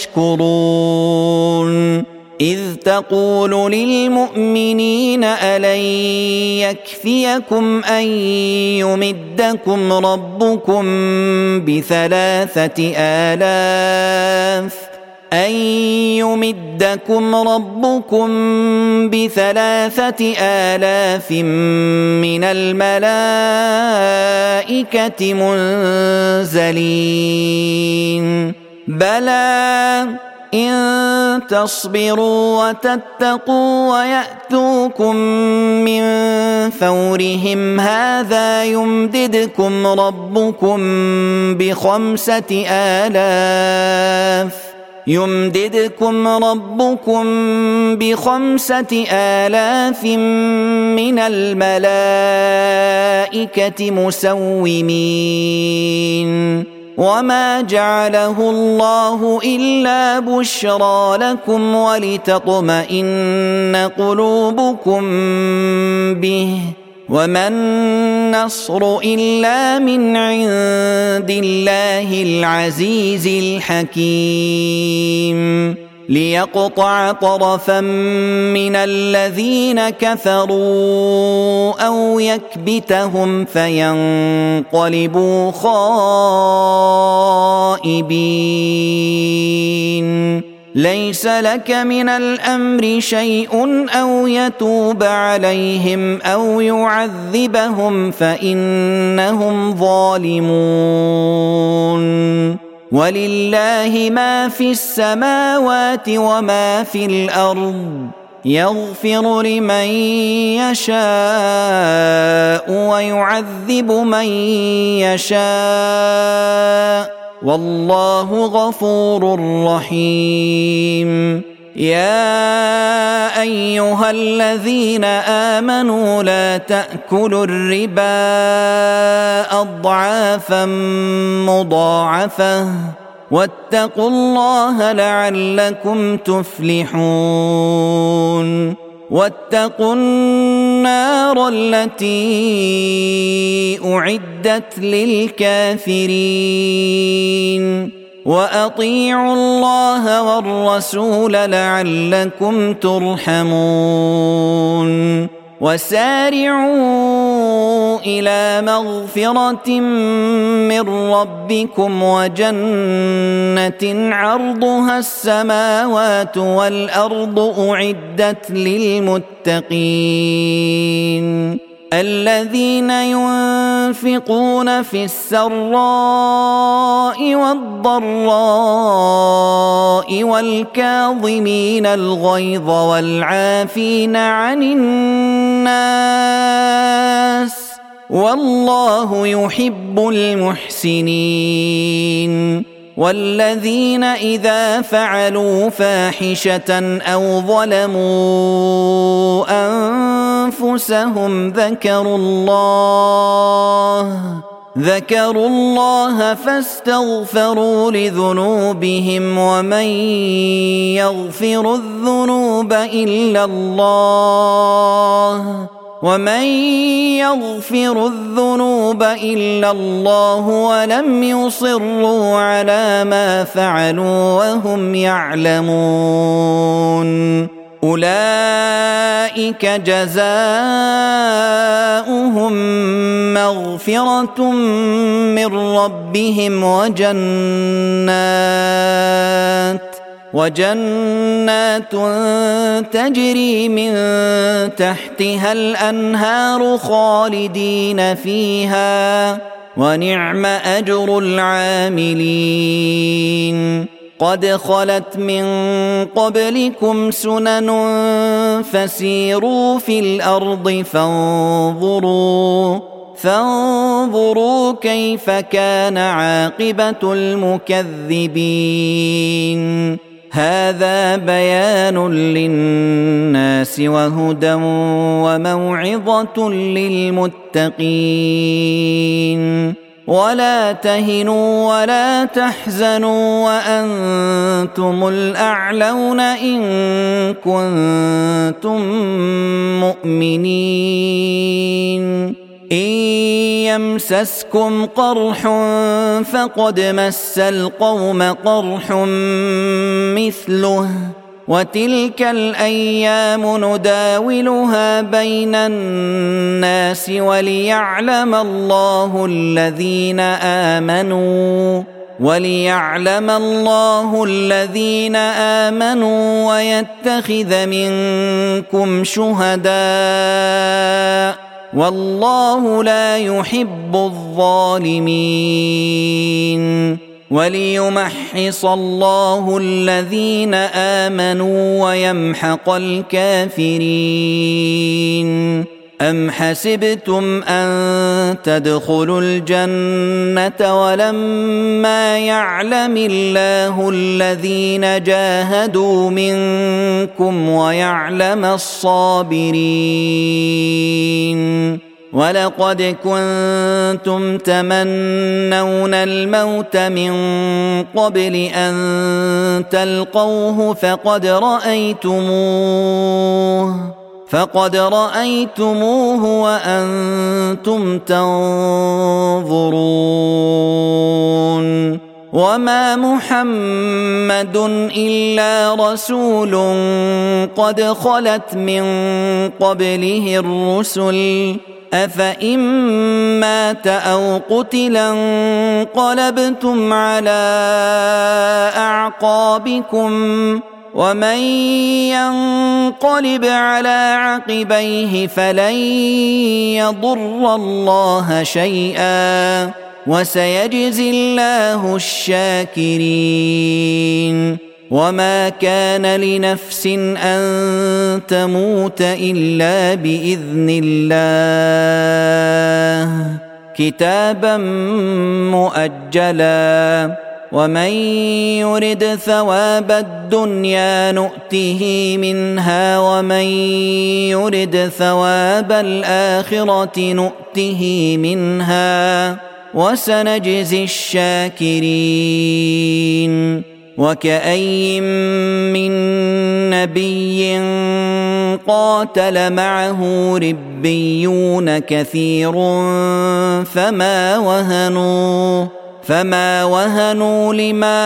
تشكرون إذ تقول للمؤمنين ألن يكفيكم أن يمدكم ربكم بثلاثة آلاف أن يمدكم ربكم بثلاثة آلاف من الملائكة منزلين بلى إن تصبروا وتتقوا ويأتوكم من فورهم هذا يمددكم ربكم بخمسة آلاف يمددكم ربكم بخمسة آلاف من الملائكة مسومين وما جعله الله إلا بشرى لكم ولتطمئن قلوبكم به وما النصر إلا من عند الله العزيز الحكيم ليقطع طرفا من الذين كفروا أو يكبتهم فينقلبوا خائبين ليس لك من الأمر شيء أو يتوب عليهم أو يعذبهم فإنهم ظالمون ولله ما في السماوات وما في الأرض يغفر لمن يشاء ويعذب من يشاء والله غفور رحيم يا أيها الذين آمنوا لا تأكلوا الربا أضعافا مضاعفة واتقوا الله لعلكم تفلحون واتقوا النار التي أعدت للكافرين وأطيعوا الله والرسول لعلكم ترحمون وسارعوا إلى مغفرة من ربكم وجنة عرضها السماوات والأرض أعدت للمتقين الذين ينفقون في السراء والضراء والكاظمين الغيظ والعافين عن الناس والله يحب المحسنين والذين إذا فعلوا فاحشة أو ظلموا أنفسهم ذكروا الله ذكروا الله فاستغفروا لذنوبهم ومن يغفر الذنوب إلا الله ومن يغفر الذنوب إلا الله ولم يصروا على ما فعلوا وهم يعلمون أولئك جزاؤهم مغفرة من ربهم وجنات وجنات تجري من تحتها الأنهار خالدين فيها ونعم أجر العاملين قد خلت من قبلكم سنن فسيروا في الأرض فانظروا فانظروا كيف كان عاقبة المكذبين هذا بيان للناس وهدى وموعظة للمتقين ولا تهنوا ولا تحزنوا وأنتم الأعلون إن كنتم مؤمنين إن يمسسكم قرح فقد مس القوم قرح مثله وتلك الأيام نداولها بين الناس وليعلم الله الذين آمنوا وليعلم الله الذين آمنوا ويتخذ منكم شهداء والله لا يحب الظالمين وليمحص الله الذين آمنوا ويمحق الكافرين أم حسبتم أن تدخلوا الجنة ولما يعلم الله الذين جاهدوا منكم ويعلم الصابرين ولقد كنتم تمنون الموت من قبل أن تلقوه فقد رأيتموه فقد رأيتموه وأنتم تنظرون وما محمد إلا رسول قد خلت من قبله الرسل أفإن مات أو قتلا انقلبتم على أعقابكم ومن ينقلب على عقبيه فلن يضر الله شيئا وسيجزي الله الشاكرين وما كان لنفس أن تموت إلا بإذن الله كتابا مؤجلا ومن يرد ثواب الدنيا نؤته منها ومن يرد ثواب الآخرة نؤته منها وسنجزي الشاكرين وكأي من نبي قاتل معه ربيون كثير فما وهنوا فما وهنوا لما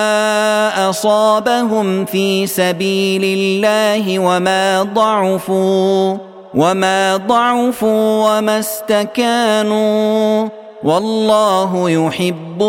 أصابهم في سبيل الله وما ضعفوا وما ضعفوا وما استكانوا والله يحب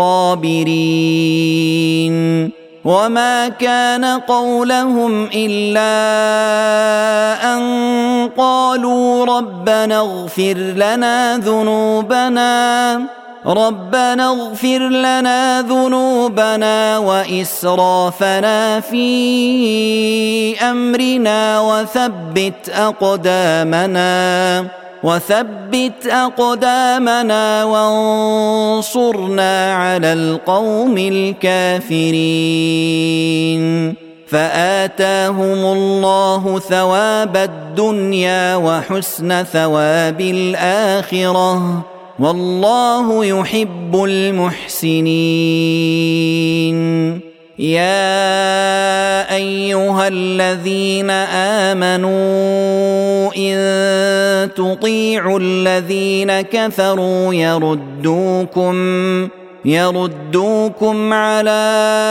الصابرين وما كان قولهم إلا أن قالوا ربنا اغفر لنا ذنوبنا ربنا اغفر لنا ذنوبنا وإسرافنا في أمرنا وثبت أقدامنا وثبت أقدامنا وانصرنا على القوم الكافرين فآتاهم الله ثواب الدنيا وحسن ثواب الآخرة والله يحب المحسنين يا أيها الذين آمنوا إن تطيعوا الذين كفروا يردوكم يردوكم على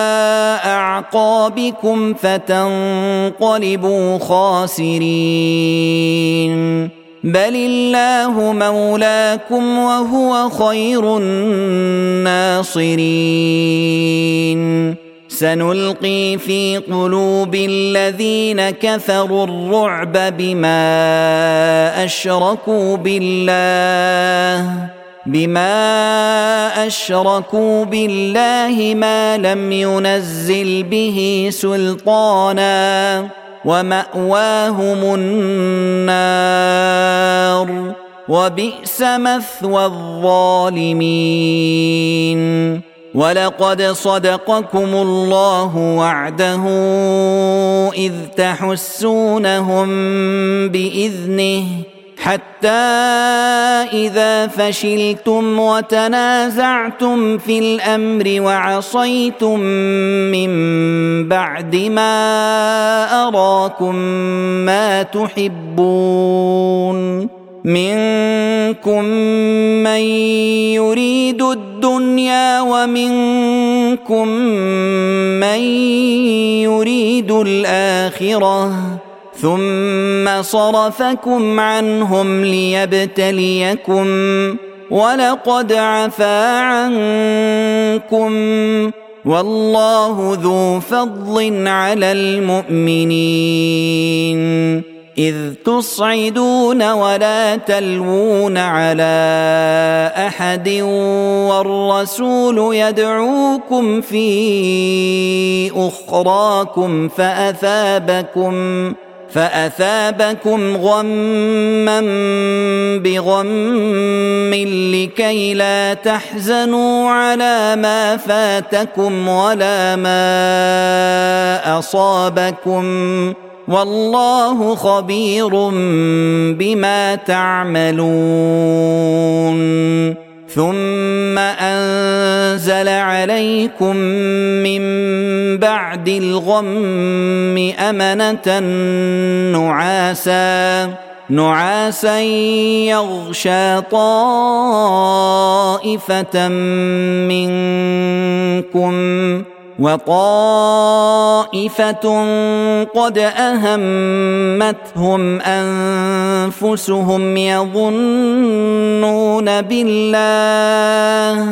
أعقابكم فتنقلبوا خاسرين بل الله مولاكم وهو خير الناصرين سنلقي في قلوب الذين كفروا الرعب بما أشركوا بالله بما أشركوا بالله ما لم ينزل به سلطانا ومأواهم النار وبئس مثوى الظالمين ولقد صدقكم الله وعده إذ تحسونهم بإذنه حتى إذا فشلتم وتنازعتم في الأمر وعصيتم من بعد ما أراكم ما تحبون منكم من يريد الدنيا ومنكم من يريد الآخرة ثم صرفكم عنهم ليبتليكم ولقد عفا عنكم والله ذو فضل على المؤمنين إذ تصعدون ولا تلوون على أحد والرسول يدعوكم في أخراكم فأثابكم فأثابكم غما بغم لكي لا تحزنوا على ما فاتكم ولا ما أصابكم والله خبير بما تعملون ثم أنزل عليكم من بعد الغم أمنة نعاسا نعاسا يغشى طائفة منكم وطائفة قد أهمتهم أنفسهم يظنون بالله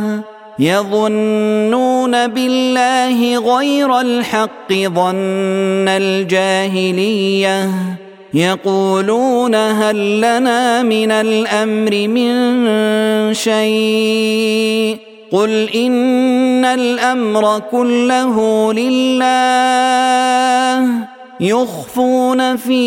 يظنون بالله غير الحق ظن الجاهلية يقولون هل لنا من الأمر من شيء قل إن الأمر كله لله يخفون في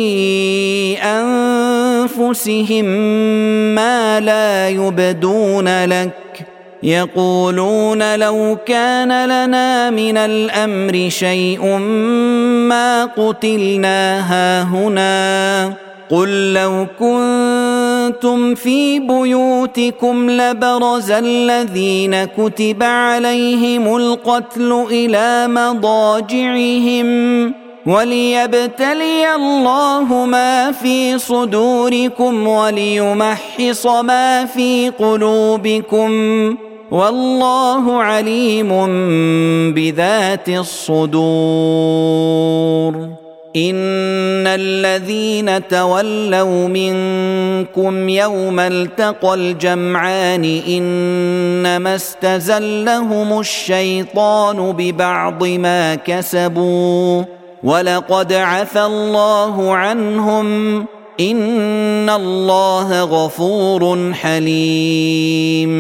أنفسهم ما لا يبدون لك يقولون لو كان لنا من الأمر شيء ما قتلنا هاهنا قل لو كنتم في بيوتكم لبرز الذين كتب عليهم القتل إلى مضاجعهم وليبتلي الله ما في صدوركم وليمحص ما في قلوبكم والله عليم بذات الصدور إن الذين تولوا منكم يوم التقى الجمعان إنما استزلهم الشيطان ببعض ما كسبوا ولقد عفى الله عنهم إن الله غفور حليم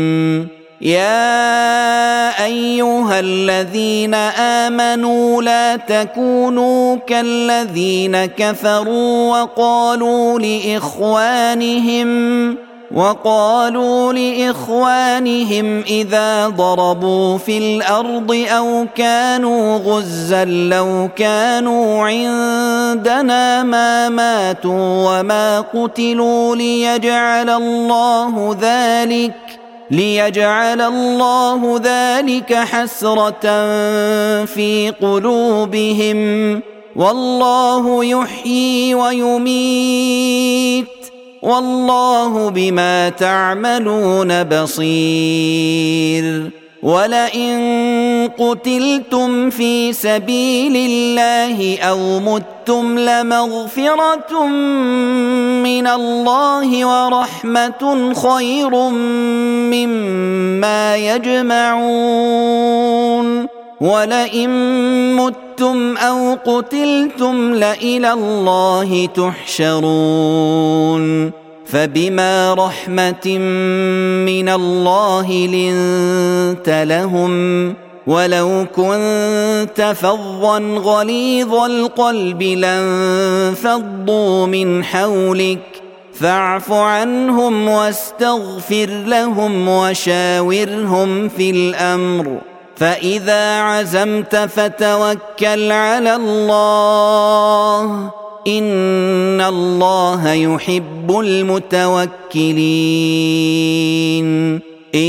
يا أيها الذين آمنوا لا تكونوا كالذين كفروا وقالوا لإخوانهم وقالوا لإخوانهم إذا ضربوا في الأرض أو كانوا غزا لو كانوا عندنا ما ماتوا وما قتلوا ليجعل الله ذلك ليجعل الله ذلك حسرة في قلوبهم والله يحيي ويميت والله بما تعملون بصير ولئن قتلتم في سبيل الله أو متم لمغفرة من الله ورحمة خير مما يجمعون ولئن متم أو قتلتم لإلى الله تحشرون فبما رحمة من الله لنت لهم ولو كنت فظا غليظ القلب لانفضوا من حولك فاعف عنهم واستغفر لهم وشاورهم في الأمر فإذا عزمت فتوكل على الله إن الله يحب المتوكلين إن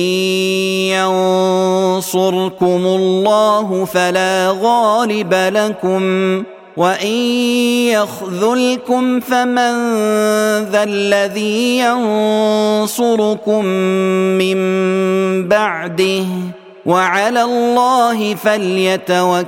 ينصركم الله فلا غالب لكم وإن يخذلكم فمن ذا الذي ينصركم من بعده وعلى الله فليتوكل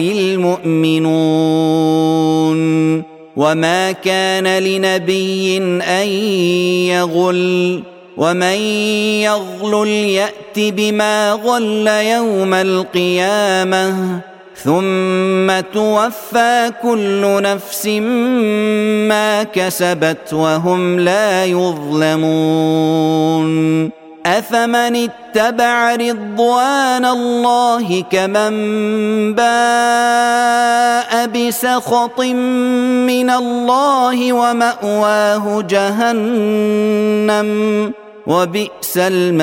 المؤمنون وما كان لنبي أن يغل ومن يغلل يأت بما غل يوم القيامة ثم توفى كل نفس ما كسبت وهم لا يظلمون أفمن اتبع رضوان الله كمن باء بسخط من الله ومأواه جهنم وبئس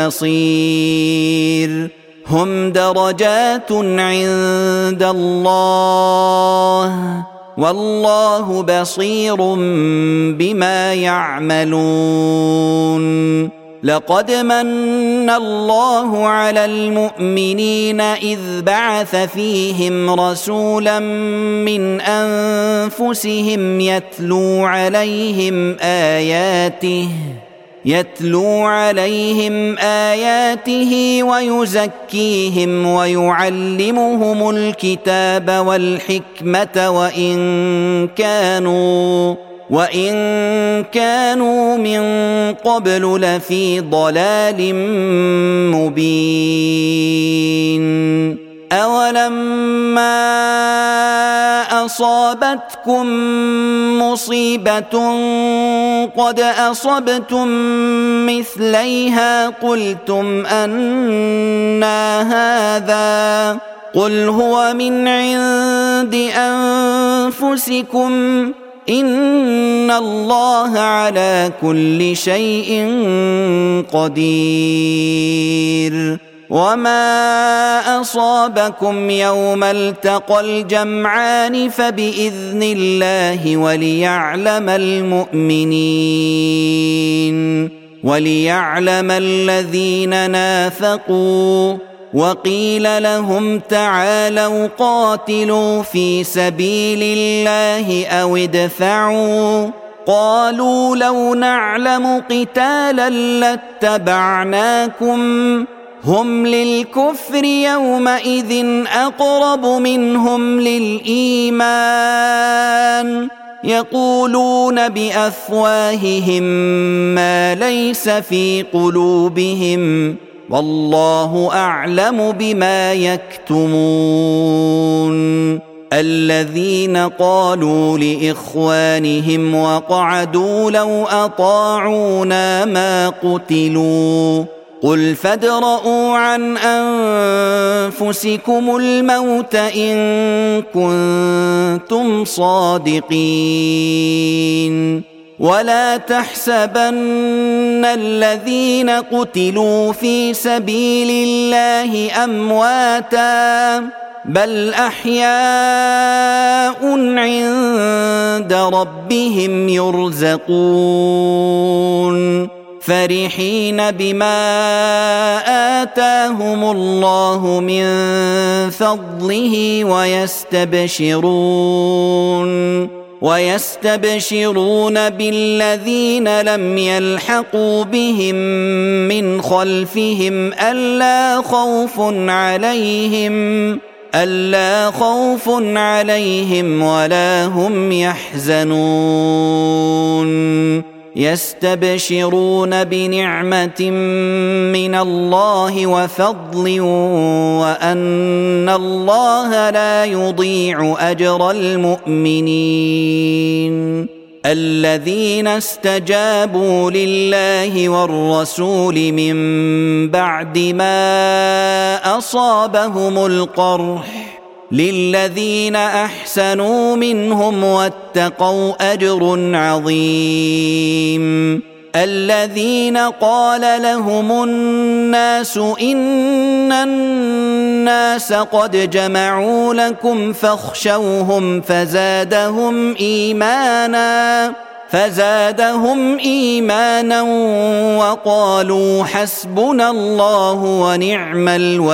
المصير هم درجات عند الله والله بصير بما يعملون لقد من الله على المؤمنين إذ بعث فيهم رسولا من أنفسهم يتلو عليهم آياته يتلو عليهم آياته ويزكيهم ويعلمهم الكتاب والحكمة وإن كانوا وإن كانوا من قبل لفي ضلال مبين أولما أصابتكم مصيبة قد أصبتم مثليها قلتم أنى هذا قل هو من عند أنفسكم إن الله على كل شيء قدير وما أصابكم يوم التقى الجمعان فبإذن الله وليعلم المؤمنين وليعلم الذين نافقوا وقيل لهم تعالوا قاتلوا في سبيل الله أو ادفعوا قالوا لو نعلم قتالا لاتبعناكم هم للكفر يومئذ أقرب منهم للإيمان يقولون بأفواههم ما ليس في قلوبهم والله أعلم بما يكتمون الذين قالوا لإخوانهم وقعدوا لو أطاعونا ما قتلوا قل فادرءوا عن أنفسكم الموت إن كنتم صادقين ولا تحسبن الذين قتلوا في سبيل الله أمواتا بل أحياء عند ربهم يرزقون فرحين بما آتاهم الله من فضله ويستبشرون ويستبشرون بالذين لم يلحقوا بهم من خلفهم ألا خوف عليهم ألا خوف عليهم ولا هم يحزنون يستبشرون بنعمة من الله وفضل وأن الله لا يضيع أجر المؤمنين الذين استجابوا لله والرسول من بعد ما أصابهم القرح للذين أحسنوا منهم واتقوا أجر عظيم الذين قال لهم الناس إن الناس قد جمعوا لكم فاخشوهم فزادهم إيمانا فزادهم إيمانا وقالوا حسبنا الله ونعم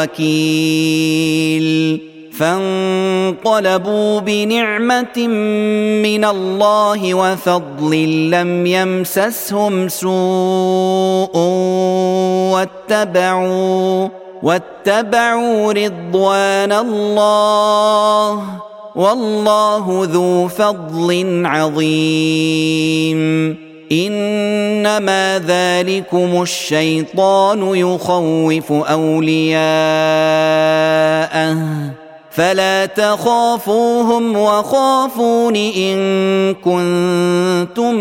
الوكيل فانقلبوا بنعمة من الله وفضل لم يمسسهم سوء واتبعوا واتبعوا رضوان الله والله ذو فضل عظيم إنما ذلكم الشيطان يخوف أولياءه فلا تخافوهم وخافون إن كنتم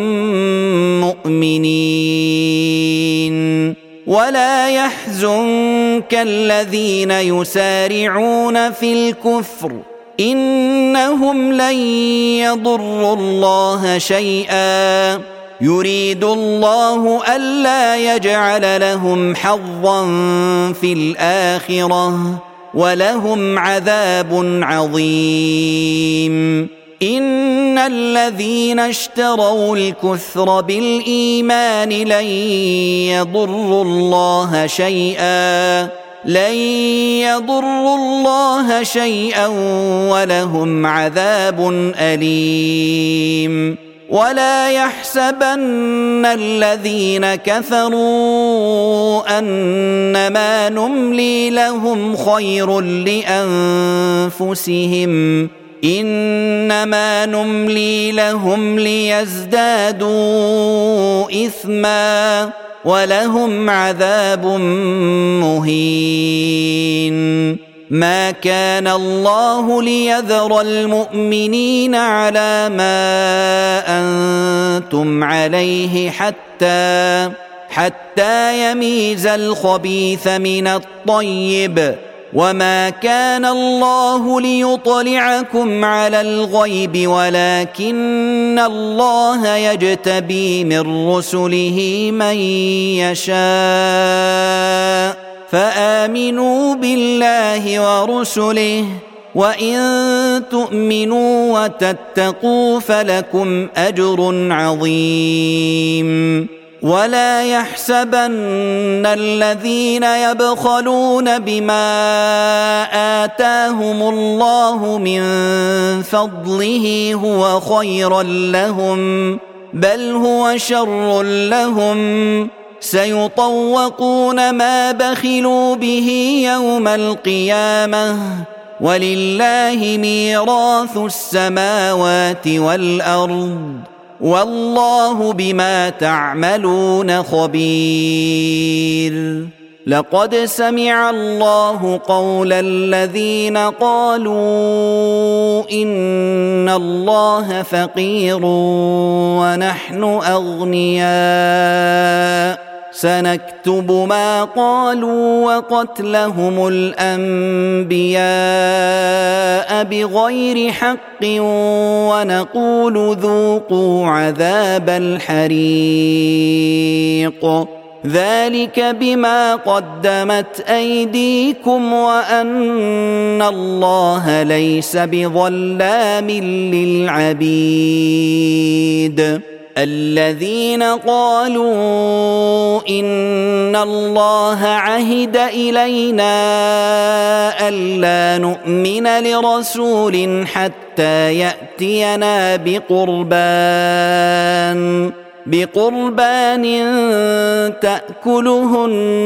مؤمنين ولا يحزنك الذين يسارعون في الكفر إنهم لن يضروا الله شيئا يريد الله ألا يجعل لهم حظا في الآخرة ولهم عذاب عظيم إن الذين اشتروا الكفر بالإيمان لن يضروا الله شيئا لن يضروا الله شيئا ولهم عذاب أليم ولا يحسبن الذين كفروا أنما نملي لهم خير لأنفسهم إنما نملي لهم ليزدادوا إثما ولهم عذاب مهين ما كان الله ليذر المؤمنين على ما أنتم عليه حتى حتى يميز الخبيث من الطيب وما كان الله ليطلعكم على الغيب ولكن الله يجتبي من رسله من يشاء فآمنوا بالله ورسله وإن تؤمنوا وتتقوا فلكم أجر عظيم ولا يحسبن الذين يبخلون بما آتاهم الله من فضله هو خيرا لهم بل هو شر لهم سيطوقون ما بخلوا به يوم القيامة ولله ميراث السماوات والأرض والله بما تعملون خبير لقد سمع الله قول الذين قالوا إن الله فقير ونحن أغنياء سنكتب ما قالوا وقتلهم الأنبياء بغير حق ونقول ذوقوا عذاب الحريق ذلك بما قدمت أيديكم وأن الله ليس بظلام للعبيد الذين قالوا إن الله عهد إلينا ألا نؤمن لرسول حتى يأتينا بقربان بقربان تأكله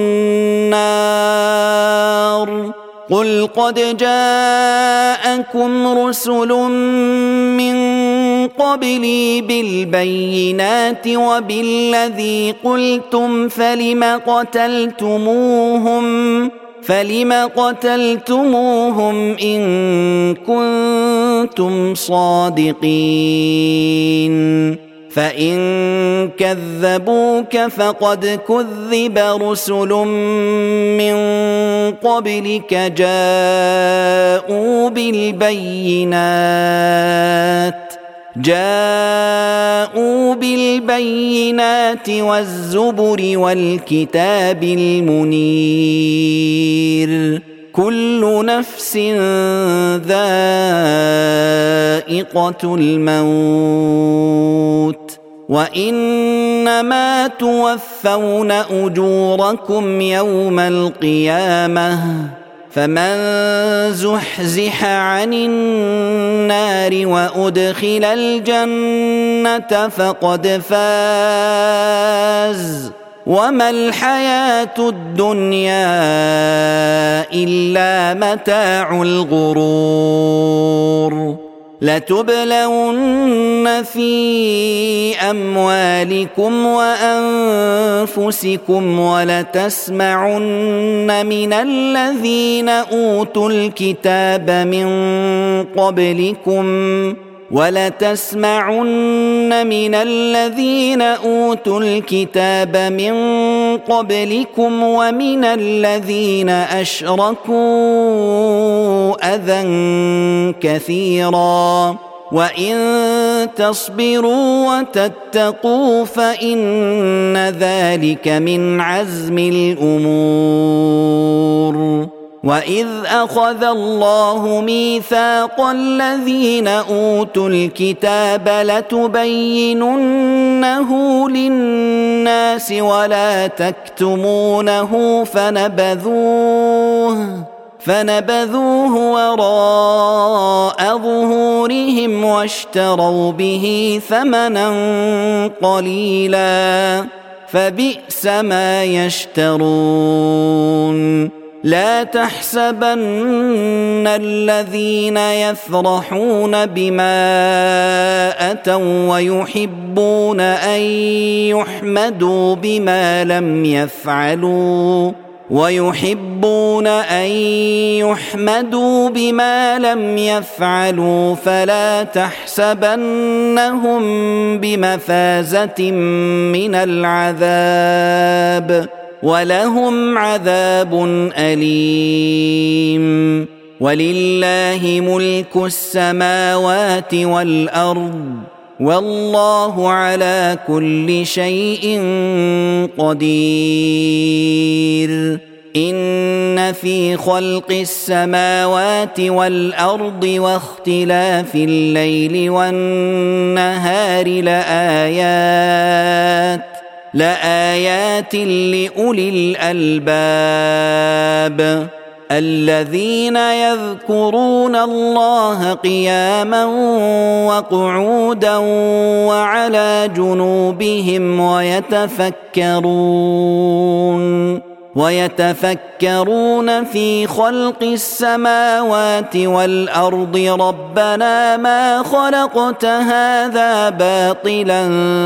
النار قل قد جاءكم رسل من قبلي بالبينات وبالذي قلتم فلم قتلتموهم فلم قتلتموهم إن كنتم صادقين فإن كذبوك فقد كذب رسل من قبلك جاءوا بالبينات جاءوا بالبينات والزبر والكتاب المنير كل نفس ذائقة الموت وإنما توفون أجوركم يوم القيامة فمن زحزح عن النار وأدخل الجنة فقد فاز وما الحياة الدنيا إلا متاع الغرور لتبلون في أموالكم وأنفسكم ولتسمعن من الذين أوتوا الكتاب من قبلكم ولتسمعن من الذين أوتوا الكتاب من قبلكم ومن الذين أشركوا أذى كثيرا وإن تصبروا وتتقوا فإن ذلك من عزم الأمور وإذ أخذ الله ميثاق الذين أوتوا الكتاب لتبيننه للناس ولا تكتمونه فنبذوه فنبذوه وراء ظهورهم واشتروا به ثمنا قليلا فبئس ما يشترون لا تحسبن الذين يفرحون بما أتوا ويحبون أن يحمدوا بما لم يفعلوا ويحبون أن يحمدوا بما لم يفعلوا فلا تحسبنهم بمفازة من العذاب ولهم عذاب أليم ولله ملك السماوات والأرض والله على كل شيء قدير إن في خلق السماوات والأرض واختلاف الليل والنهار لآيات لآيات لأولي الألباب الذين يذكرون الله قياما وقعودا وعلى جنوبهم ويتفكرون ويتفكرون في خلق السماوات والأرض ربنا ما خلقت هذا باطلا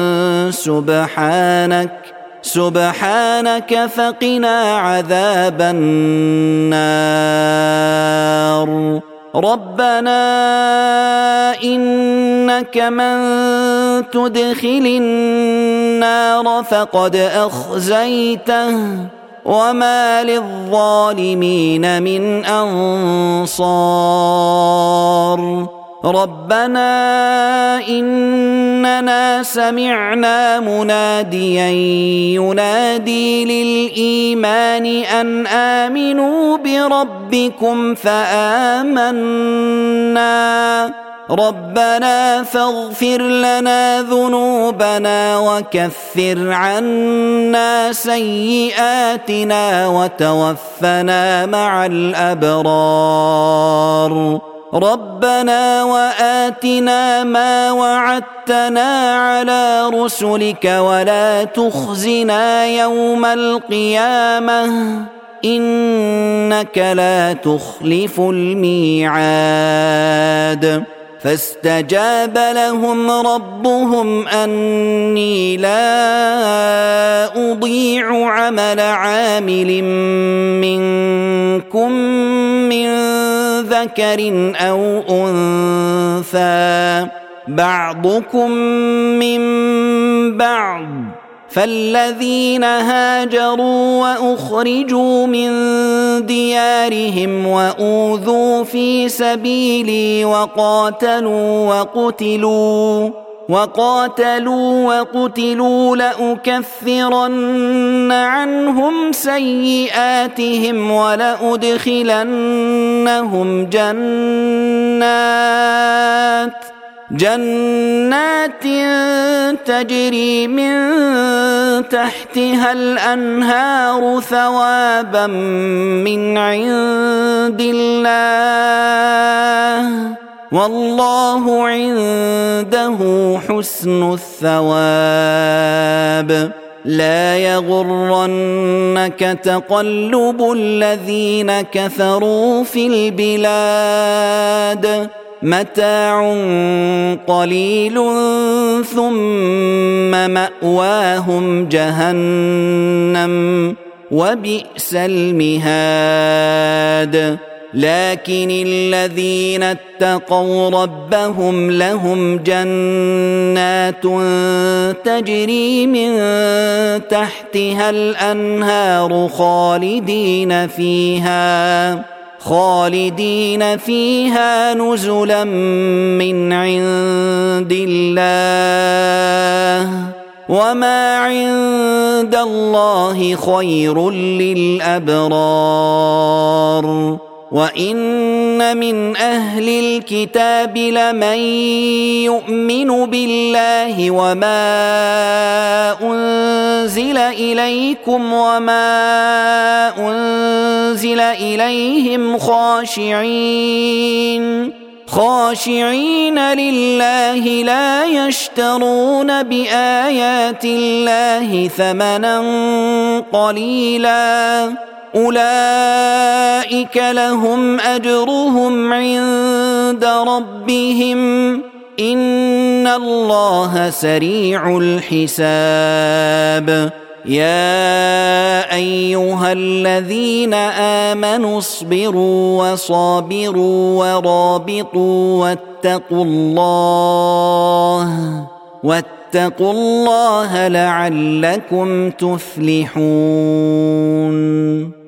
سبحانك سبحانك فقنا عذاب النار ربنا إنك من تدخل النار فقد أخزيته وما للظالمين من أنصار ربنا إننا سمعنا مناديا ينادي للإيمان أن آمنوا بربكم فآمنا ربنا فاغفر لنا ذنوبنا وكفر عنا سيئاتنا وتوفنا مع الأبرار ربنا وآتنا ما وعدتنا على رسلك ولا تخزنا يوم القيامة إنك لا تخلف الميعاد فاستجاب لهم ربهم أني لا أضيع عمل عامل منكم من ذكر أو أنثى بعضكم من بعض فالذين هاجروا وأخرجوا من ديارهم وأوذوا في سبيلي وقاتلوا وقتلوا وقاتلوا وقتلوا لأكفرن عنهم سيئاتهم ولأدخلنهم جنات جنات تجري من تحتها الأنهار ثوابا من عند الله والله عنده حسن الثواب لا يغرنك تقلب الذين كفروا في البلاد متاع قليل ثم مأواهم جهنم وبئس المهاد لكن الذين اتقوا ربهم لهم جنات تجري من تحتها الأنهار خالدين فيها خالدين فيها نزلا من عند الله وما عند الله خير للأبرار وإن من أهل الكتاب لمن يؤمن بالله وما أنزل إليكم وما أنزل إليهم خاشعين خاشعين لله لا يشترون بآيات الله ثمنا قليلا أولئك لهم أجرهم عند ربهم إن الله سريع الحساب يا أيها الذين آمنوا اصبروا وصابروا ورابطوا واتقوا الله واتقوا الله لعلكم تفلحون.